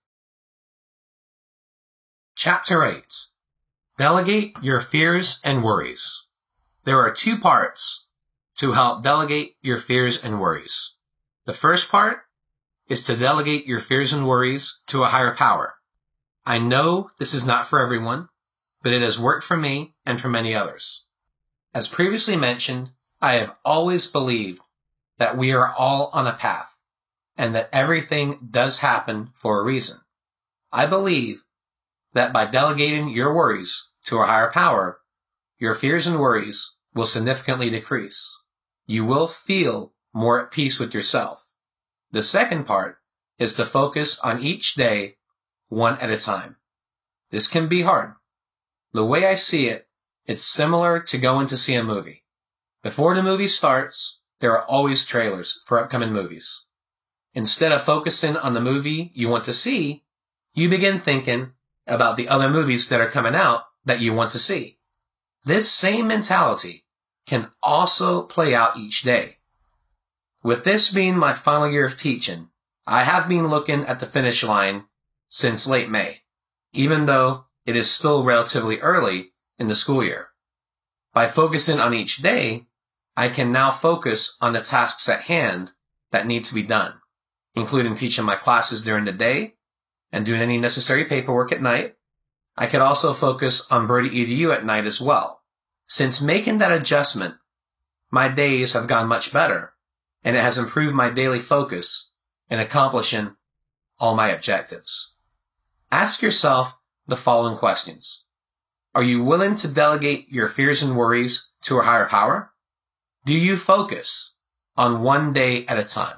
Chapter 8. Delegate your fears and worries. There are 2 parts to help delegate your fears and worries. The first part is to delegate your fears and worries to a higher power. I know this is not for everyone, but it has worked for me and for many others. As previously mentioned, I have always believed that we are all on a path and that everything does happen for a reason. I believe that by delegating your worries to a higher power, your fears and worries will significantly decrease. You will feel more at peace with yourself. The second part is to focus on each day one at a time. This can be hard. The way I see it, it's similar to going to see a movie. Before the movie starts, there are always trailers for upcoming movies. Instead of focusing on the movie you want to see, you begin thinking about the other movies that are coming out that you want to see. This same mentality can also play out each day. With this being my final year of teaching, I have been looking at the finish line since late May, even though it is still relatively early in the school year. By focusing on each day, I can now focus on the tasks at hand that need to be done, including teaching my classes during the day and doing any necessary paperwork at night. I could also focus on Birdie EDU at night as well. Since making that adjustment, my days have gone much better, and it has improved my daily focus in accomplishing all my objectives. Ask yourself the following questions. Are you willing to delegate your fears and worries to a higher power? Do you focus on one day at a time?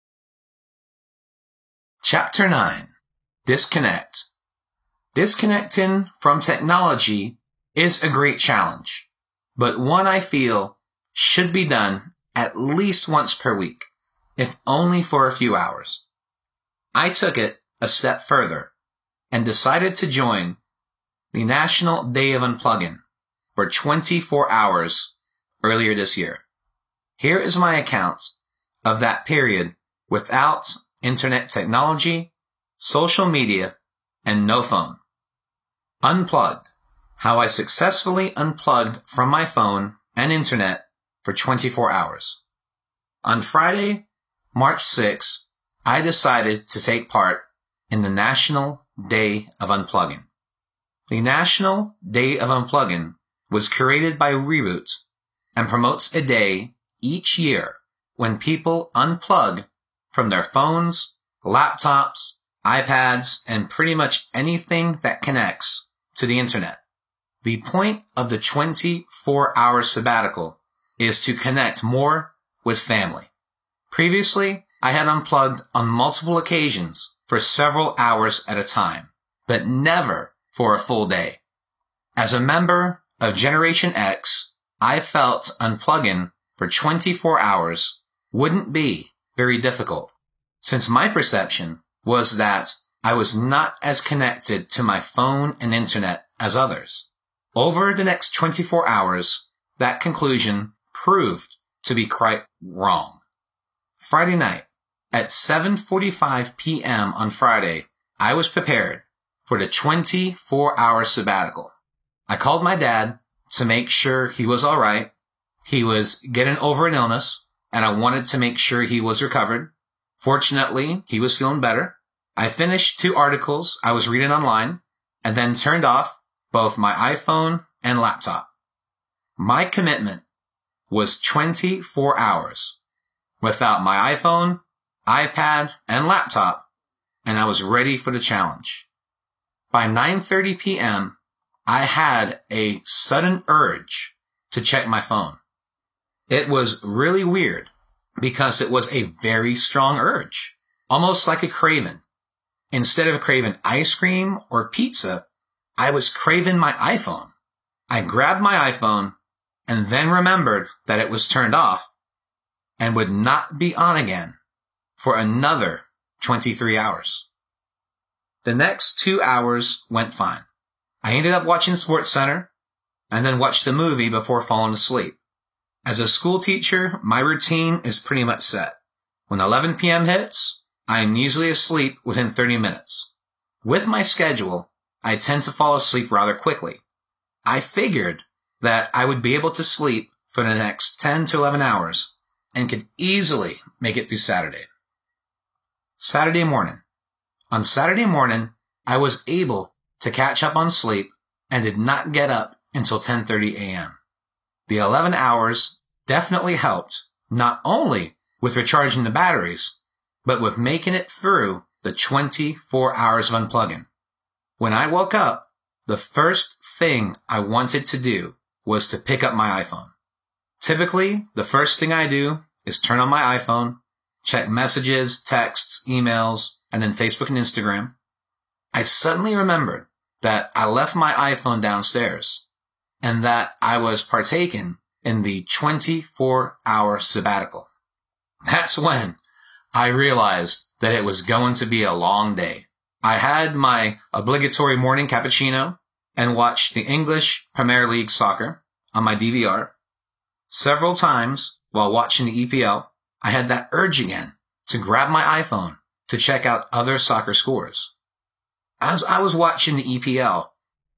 Chapter 9. Disconnect. Disconnecting from technology is a great challenge, but one I feel should be done at least once per week, if only for a few hours. I took it a step further and decided to join the National Day of Unplugging for 24 hours earlier this year. Here is my account of that period without internet technology, social media, and no phone. Unplugged. How I successfully unplugged from my phone and internet for 24 hours. On Friday, March 6, I decided to take part in the National Day of Unplugging. The National Day of Unplugging was created by Reboot and promotes a day each year when people unplug from their phones, laptops, iPads, and pretty much anything that connects to the internet. The point of the 24-hour sabbatical is to connect more with family. Previously, I had unplugged on multiple occasions for several hours at a time, but never for a full day. As a member of Generation X, I felt unplugging for 24 hours wouldn't be very difficult, since my perception was that I was not as connected to my phone and internet as others. Over the next 24 hours, that conclusion proved to be quite wrong. Friday night, at 7:45 p.m. on Friday, I was prepared for the 24-hour sabbatical. I called my dad to make sure he was all right. He was getting over an illness, and I wanted to make sure he was recovered. Fortunately, he was feeling better. I finished 2 articles I was reading online, and then turned off both my iPhone and laptop. My commitment was 24 hours without my iPhone, iPad, and laptop, and I was ready for the challenge. By 9:30 p.m., I had a sudden urge to check my phone. It was really weird because it was a very strong urge, almost like a craving. Instead of craving ice cream or pizza, I was craving my iPhone. I grabbed my iPhone and then remembered that it was turned off and would not be on again for another 23 hours. The next 2 hours went fine. I ended up watching SportsCenter and then watched the movie before falling asleep. As a school teacher, my routine is pretty much set. When 11 p.m. hits, I am usually asleep within 30 minutes. With my schedule, I tend to fall asleep rather quickly. I figured that I would be able to sleep for the next 10 to 11 hours and could easily make it through Saturday. Saturday morning. On Saturday morning, I was able to catch up on sleep and did not get up until 10:30 a.m. The 11 hours definitely helped, not only with recharging the batteries, but with making it through the 24 hours of unplugging. When I woke up, the first thing I wanted to do was to pick up my iPhone. Typically, the first thing I do is turn on my iPhone, check messages, texts, emails, and then Facebook and Instagram. I suddenly remembered that I left my iPhone downstairs and that I was partaking in the 24-hour sabbatical. That's when I realized that it was going to be a long day. I had my obligatory morning cappuccino and watched the English Premier League soccer on my DVR. Several times while watching the EPL, I had that urge again to grab my iPhone to check out other soccer scores. As I was watching the EPL,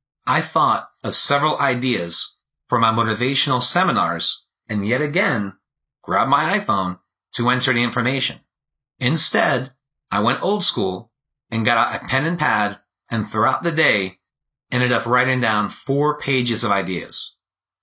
I thought of several ideas for my motivational seminars and yet again grabbed my iPhone to enter the information. Instead, I went old school and got out a pen and pad and throughout the day ended up writing down 4 pages of ideas.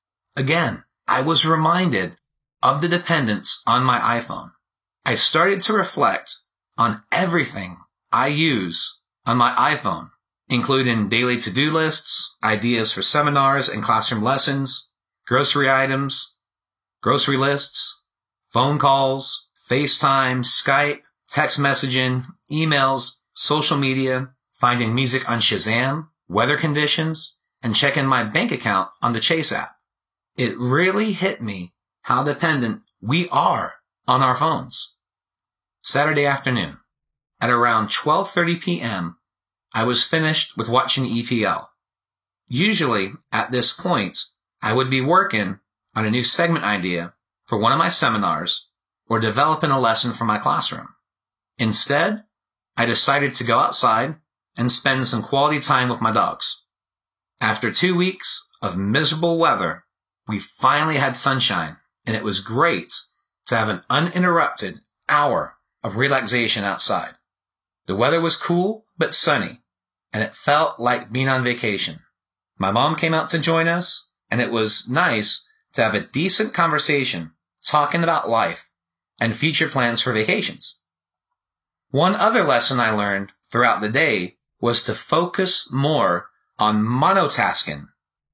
Again, I was reminded of the dependence on my iPhone. I started to reflect on everything I use on my iPhone, including daily to-do lists, ideas for seminars and classroom lessons, grocery items, grocery lists, phone calls, FaceTime, Skype, text messaging, emails, social media, finding music on Shazam, weather conditions, and checking my bank account on the Chase app. It really hit me how dependent we are on our phones. Saturday afternoon, at around 12:30 p.m., I was finished with watching the EPL. Usually, at this point, I would be working on a new segment idea for one of my seminars or developing a lesson for my classroom. Instead, I decided to go outside and spend some quality time with my dogs. After 2 weeks of miserable weather, we finally had sunshine, and it was great to have an uninterrupted hour of relaxation outside. The weather was cool but sunny, and it felt like being on vacation. My mom came out to join us, and it was nice to have a decent conversation talking about life and future plans for vacations. One other lesson I learned throughout the day was to focus more on monotasking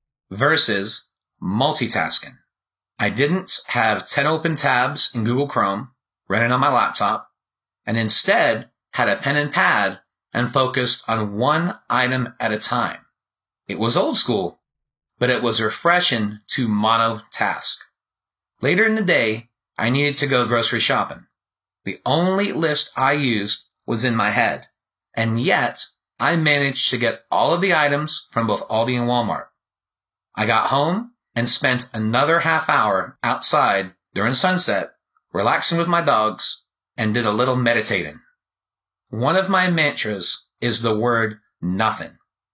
versus multitasking. I didn't have 10 open tabs in Google Chrome running on my laptop, and instead had a pen and pad and focused on one item at a time. It was old school, but it was refreshing to monotask. Later in the day, I needed to go grocery shopping. The only list I used was in my head, and yet I managed to get all of the items from both Aldi and Walmart. I got home and spent another half hour outside during sunset, relaxing with my dogs, and did a little meditating. One of my mantras is the word nothing.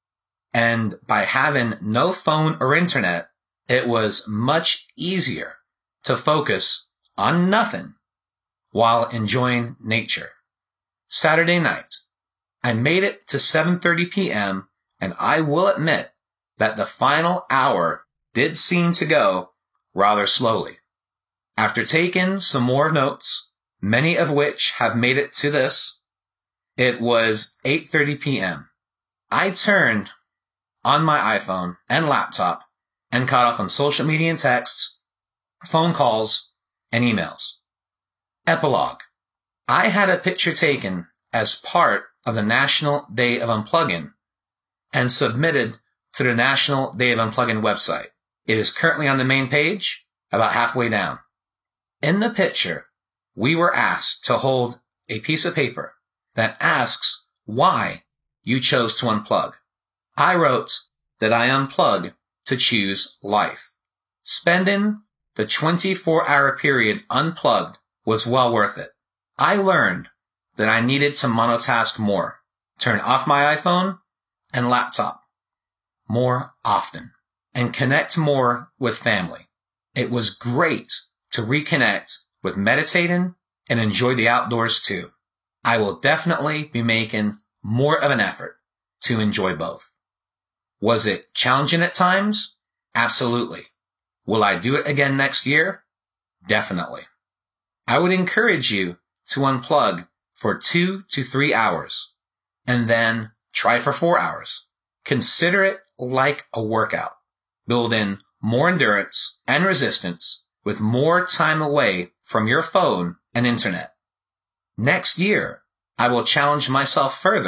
And by having no phone or internet, it was much easier to focus on nothing while enjoying nature. Saturday night, I made it to 7:30 p.m. and I will admit that the final hour did seem to go rather slowly. After taking some more notes, many of which have made it to this, it was 8:30 p.m. I turned on my iPhone and laptop and caught up on social media and texts, phone calls, and emails. Epilogue. I had a picture taken as part of the National Day of Unplugging and submitted to the National Day of Unplugging website. It is currently on the main page, about halfway down. In the picture, we were asked to hold a piece of paper that asks why you chose to unplug. I wrote that I unplug to choose life. Spending the 24-hour period unplugged was well worth it. I learned that I needed to monotask more, turn off my iPhone and laptop more often, and connect more with family. It was great to reconnect with meditating and enjoy the outdoors too. I will definitely be making more of an effort to enjoy both. Was it challenging at times? Absolutely. Will I do it again next year? Definitely. I would encourage you to unplug for 2 to 3 hours and then try for 4 hours. Consider it like a workout. Build in more endurance and resistance with more time away from your phone and internet. Next year, I will challenge myself further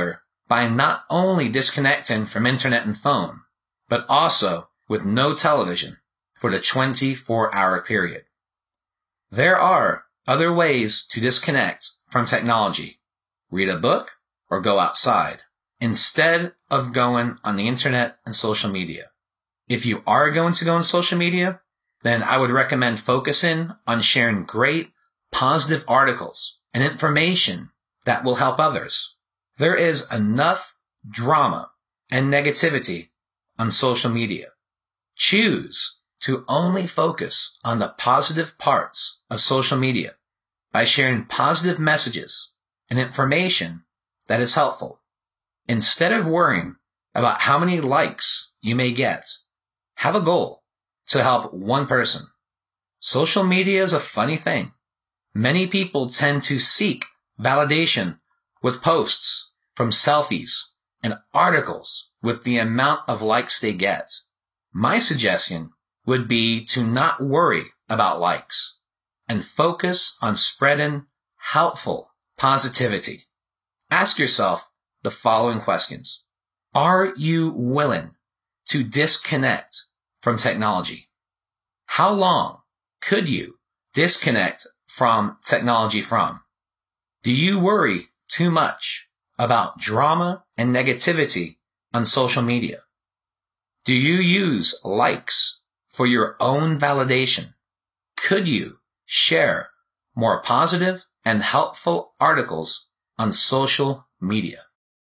by not only disconnecting from internet and phone, but also with no television for the 24-hour period. There are other ways to disconnect from technology. Read a book or go outside instead of going on the internet and social media. If you are going to go on social media, then I would recommend focusing on sharing great positive articles and information that will help others. There is enough drama and negativity on social media. Choose to only focus on the positive parts of social media by sharing positive messages and information that is helpful. Instead of worrying about how many likes you may get, have a goal to help one person. Social media is a funny thing. Many people tend to seek validation with posts from selfies and articles with the amount of likes they get. My suggestion would be to not worry about likes and focus on spreading helpful positivity. Ask yourself the following questions. Are you willing to disconnect from technology? How long could you disconnect from technology from? Do you worry too much about drama and negativity on social media? Do you use likes for your own validation? Could you share more positive and helpful articles on social media?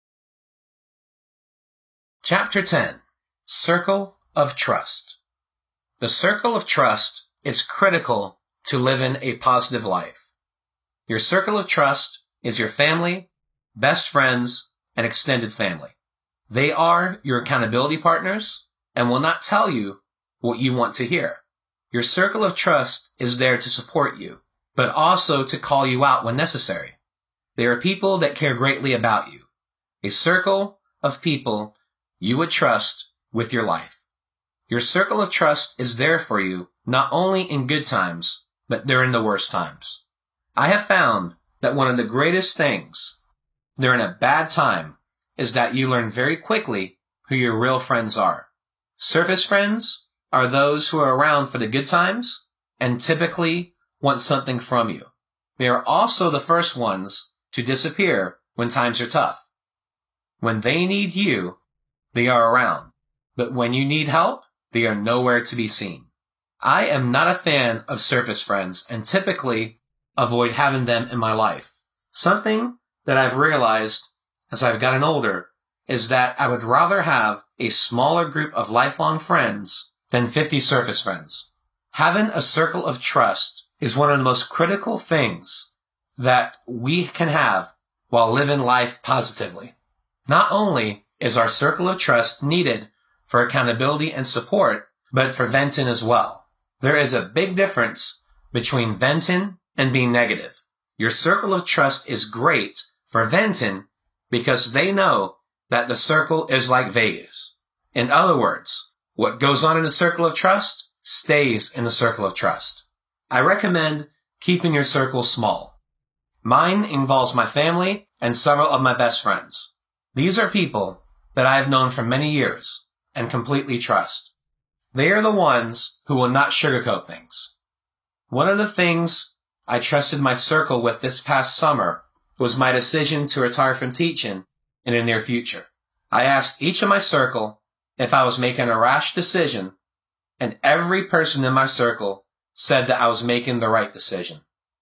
Chapter 10. Circle of Trust. The circle of trust is critical to living a positive life. Your circle of trust is your family, best friends, and extended family. They are your accountability partners and will not tell you what you want to hear. Your circle of trust is there to support you, but also to call you out when necessary. They are people that care greatly about you. A circle of people you would trust with your life. Your circle of trust is there for you not only in good times, but during the worst times. I have found that one of the greatest things during a bad time is that you learn very quickly who your real friends are. Surface friends are those who are around for the good times and typically want something from you. They are also the first ones to disappear when times are tough. When they need you, they are around. But when you need help, they are nowhere to be seen. I am not a fan of surface friends and typically avoid having them in my life. Something that I've realized as I've gotten older is that I would rather have a smaller group of lifelong friends than 50 surface friends. Having a circle of trust is one of the most critical things that we can have while living life positively. Not only is our circle of trust needed for accountability and support, but for venting as well. There is a big difference between venting and being negative. Your circle of trust is great for venting because they know that the circle is like Vegas. In other words, what goes on in the circle of trust stays in the circle of trust. I recommend keeping your circle small. Mine involves my family and several of my best friends. These are people that I have known for many years and completely trust. They are the ones who will not sugarcoat things. One of the things I trusted my circle with this past summer was my decision to retire from teaching in the near future. I asked each of my circle if I was making a rash decision, and every person in my circle said that I was making the right decision.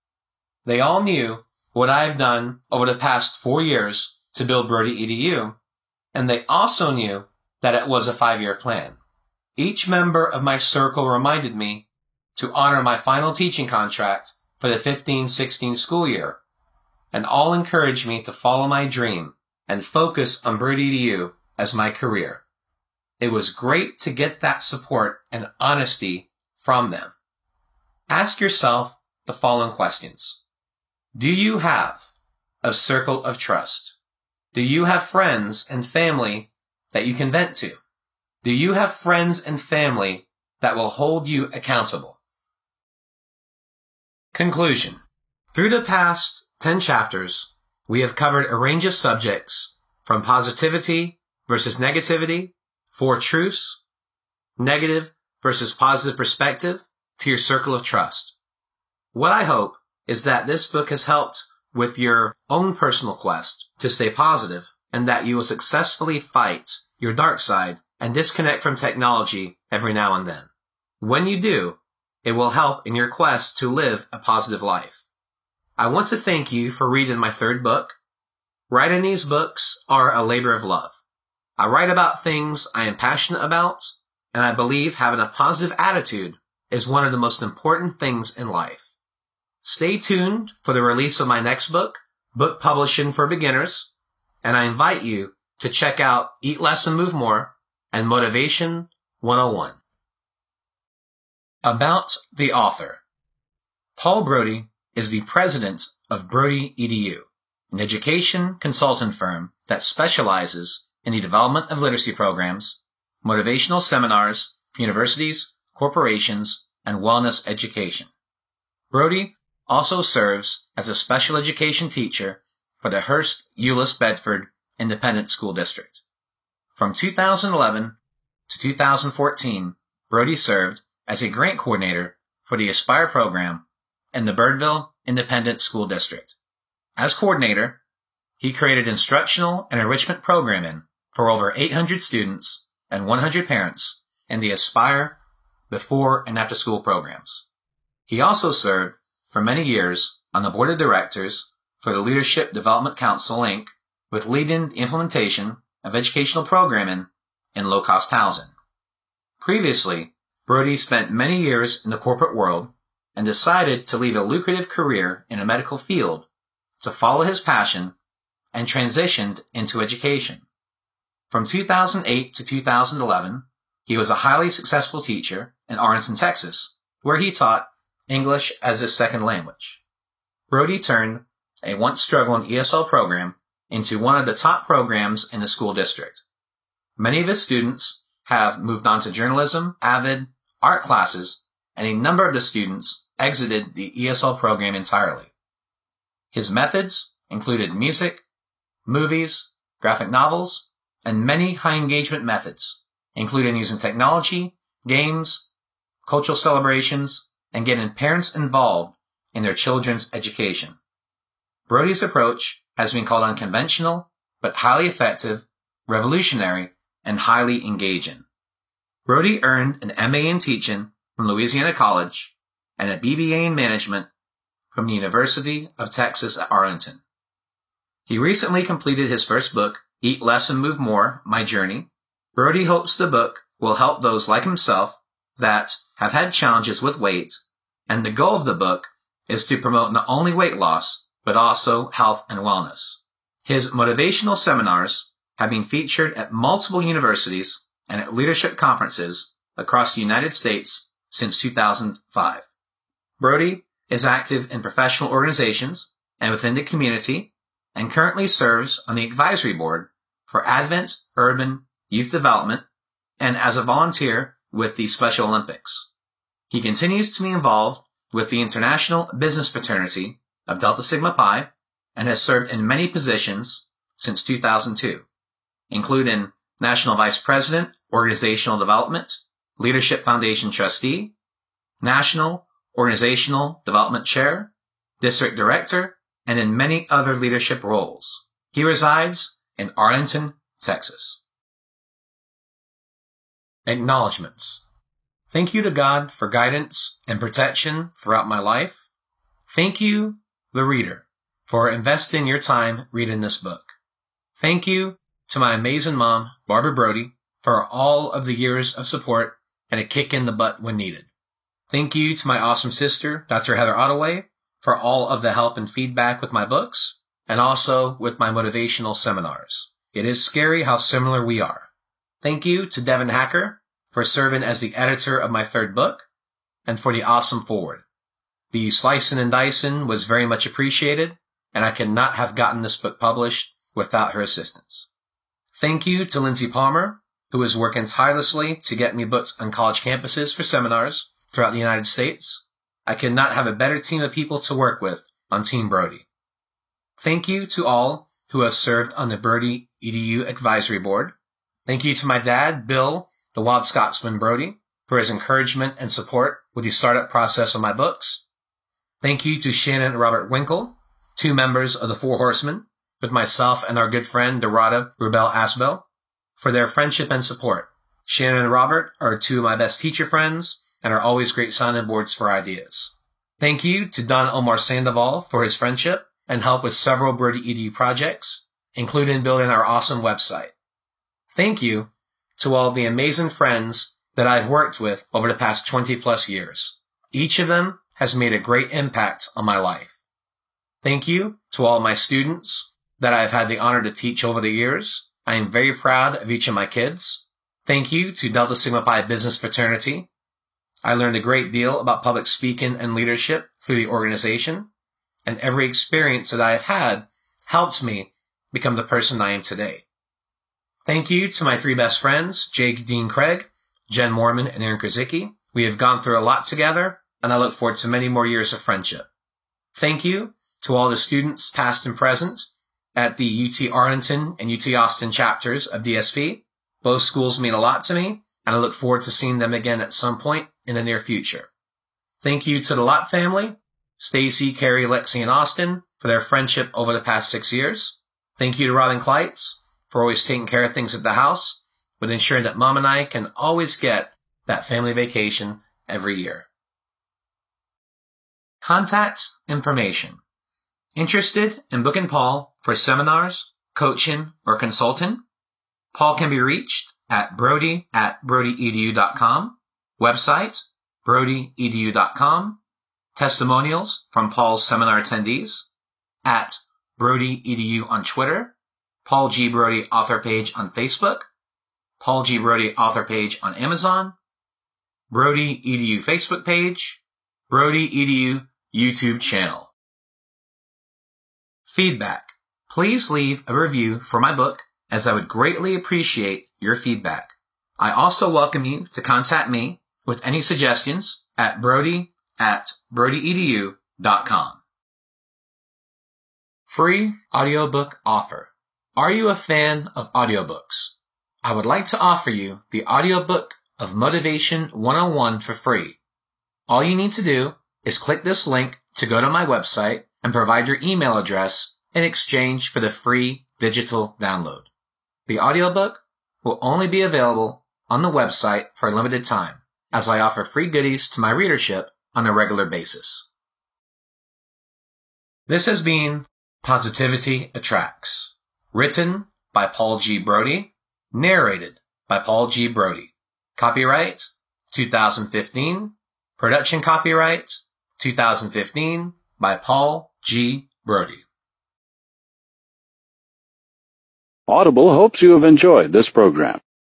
They all knew what I have done over the past 4 years to build Brody EDU, and they also knew that it was a 5-year plan. Each member of my circle reminded me to honor my final teaching contract for the 15-16 school year, and all encouraged me to follow my dream and focus on Brody EDU as my career. It was great to get that support and honesty from them. Ask yourself the following questions. Do you have a circle of trust? Do you have friends and family that you can vent to? Do you have friends and family that will hold you accountable? Conclusion. Through the past 10 chapters, we have covered a range of subjects from positivity versus negativity, 4 truths, negative versus positive perspective, to your circle of trust. What I hope is that this book has helped with your own personal quest to stay positive, and that you will successfully fight your dark side and disconnect from technology every now and then. When you do, it will help in your quest to live a positive life. I want to thank you for reading my 3rd book. Writing these books are a labor of love. I write about things I am passionate about, and I believe having a positive attitude is one of the most important things in life. Stay tuned for the release of my next book, Book Publishing for Beginners, and I invite you to check out Eat Less and Move More and Motivation 101. About the author. Paul Brody is the president of Brody EDU, an education consultant firm that specializes in the development of literacy programs, motivational seminars, universities, corporations, and wellness education. Brody also serves as a special education teacher for the Hearst Euless Bedford Independent School District. From 2011 to 2014, Brody served as a grant coordinator for the Aspire program in the Birdville Independent School District. As coordinator, he created instructional and enrichment programming for over 800 students and 100 parents in the Aspire before and after school programs. He also served for many years on the board of directors for the Leadership Development Council, Inc., with leading the implementation of educational programming in low-cost housing. Previously, Brody spent many years in the corporate world and decided to leave a lucrative career in a medical field to follow his passion and transitioned into education. From 2008 to 2011, he was a highly successful teacher in Arlington, Texas, where he taught English as a second language. Brody turned a once struggling ESL program into one of the top programs in the school district. Many of his students have moved on to journalism, AVID, art classes, and a number of the students exited the ESL program entirely. His methods included music, movies, graphic novels, and many high engagement methods, including using technology, games, cultural celebrations, and getting parents involved in their children's education. Brody's approach has been called unconventional, but highly effective, revolutionary, and highly engaging. Brody earned an MA in teaching from Louisiana College and a BBA in management from the University of Texas at Arlington. He recently completed his first book, Eat Less and Move More, My Journey. Brody hopes the book will help those like himself that have had challenges with weight, and the goal of the book is to promote not only weight loss, but also health and wellness. His motivational seminars have been featured at multiple universities and at leadership conferences across the United States since 2005. Brody is active in professional organizations and within the community, and currently serves on the advisory board for Advent Urban Youth Development and as a volunteer with the Special Olympics. He continues to be involved with the International Business Fraternity of Delta Sigma Pi and has served in many positions since 2002, including National Vice President, Organizational Development, Leadership Foundation Trustee, National Organizational Development Chair, District Director, and in many other leadership roles. He resides in Arlington, Texas. Acknowledgements. Thank you to God for guidance and protection throughout my life. Thank you, the reader, for investing your time reading this book. Thank you to my amazing mom, Barbara Brody, for all of the years of support and a kick in the butt when needed. Thank you to my awesome sister, Dr. Heather Ottaway, for all of the help and feedback with my books, and also with my motivational seminars. It is scary how similar we are. Thank you to Devin Hacker for serving as the editor of my third book, and for the awesome foreword. The slicing and dicing was very much appreciated, and I could not have gotten this book published without her assistance. Thank you to Lindsay Palmer, who is working tirelessly to get me booked on college campuses for seminars throughout the United States. I could not have a better team of people to work with on Team Brody. Thank you to all who have served on the Brody EDU Advisory Board. Thank you to my dad, Bill, the Wild Scotsman Brody, for his encouragement and support with the startup process of my books. Thank you to Shannon and Robert Winkle, 2 members of the Four Horsemen, with myself and our good friend Dorada Rubel Asbel, for their friendship and support. Shannon and Robert are 2 of my best teacher friends and are always great sounding boards for ideas. Thank you to Don Omar Sandoval for his friendship and help with several Brody EDU projects, including building our awesome website. Thank you to all of the amazing friends that I've worked with over the past 20 plus years. Each of them has made a great impact on my life. Thank you to all my students that I've had the honor to teach over the years. I am very proud of each of my kids. Thank you to Delta Sigma Pi Business Fraternity. I learned a great deal about public speaking and leadership through the organization, and every experience that I have had helped me become the person I am today. Thank you to my 3 best friends, Jake Dean Craig, Jen Mormon, and Aaron Krasicki. We have gone through a lot together, and I look forward to many more years of friendship. Thank you to all the students, past and present, at the UT Arlington and UT Austin chapters of DSP. Both schools mean a lot to me, and I look forward to seeing them again at some point in the near future. Thank you to the Lott family, Stacy, Carrie, Lexi, and Austin, for their friendship over the past 6 years. Thank you to Robin Kleitz for always taking care of things at the house, but ensuring that Mom and I can always get that family vacation every year. Contact information. Interested in booking Paul for seminars, coaching, or consulting? Paul can be reached at brody@brodyedu.com, website, brodyedu.com, testimonials from Paul's seminar attendees, at Brody EDU on Twitter, Paul G. Brody author page on Facebook, Paul G. Brody author page on Amazon, Brody EDU Facebook page, Brody EDU YouTube channel. Feedback. Please leave a review for my book, as I would greatly appreciate your feedback. I also welcome you to contact me with any suggestions at brody@brodyedu.com. Free audiobook offer. Are you a fan of audiobooks? I would like to offer you the audiobook of Motivation 101 for free. All you need to do is click this link to go to my website and provide your email address in exchange for the free digital download. The audiobook will only be available on the website for a limited time, as I offer free goodies to my readership on a regular basis. This has been Positivity Attracts, written by Paul G. Brody, narrated by Paul G. Brody. Copyright 2015, production copyright 2015 by Paul G. Brody. Audible hopes you have enjoyed this program.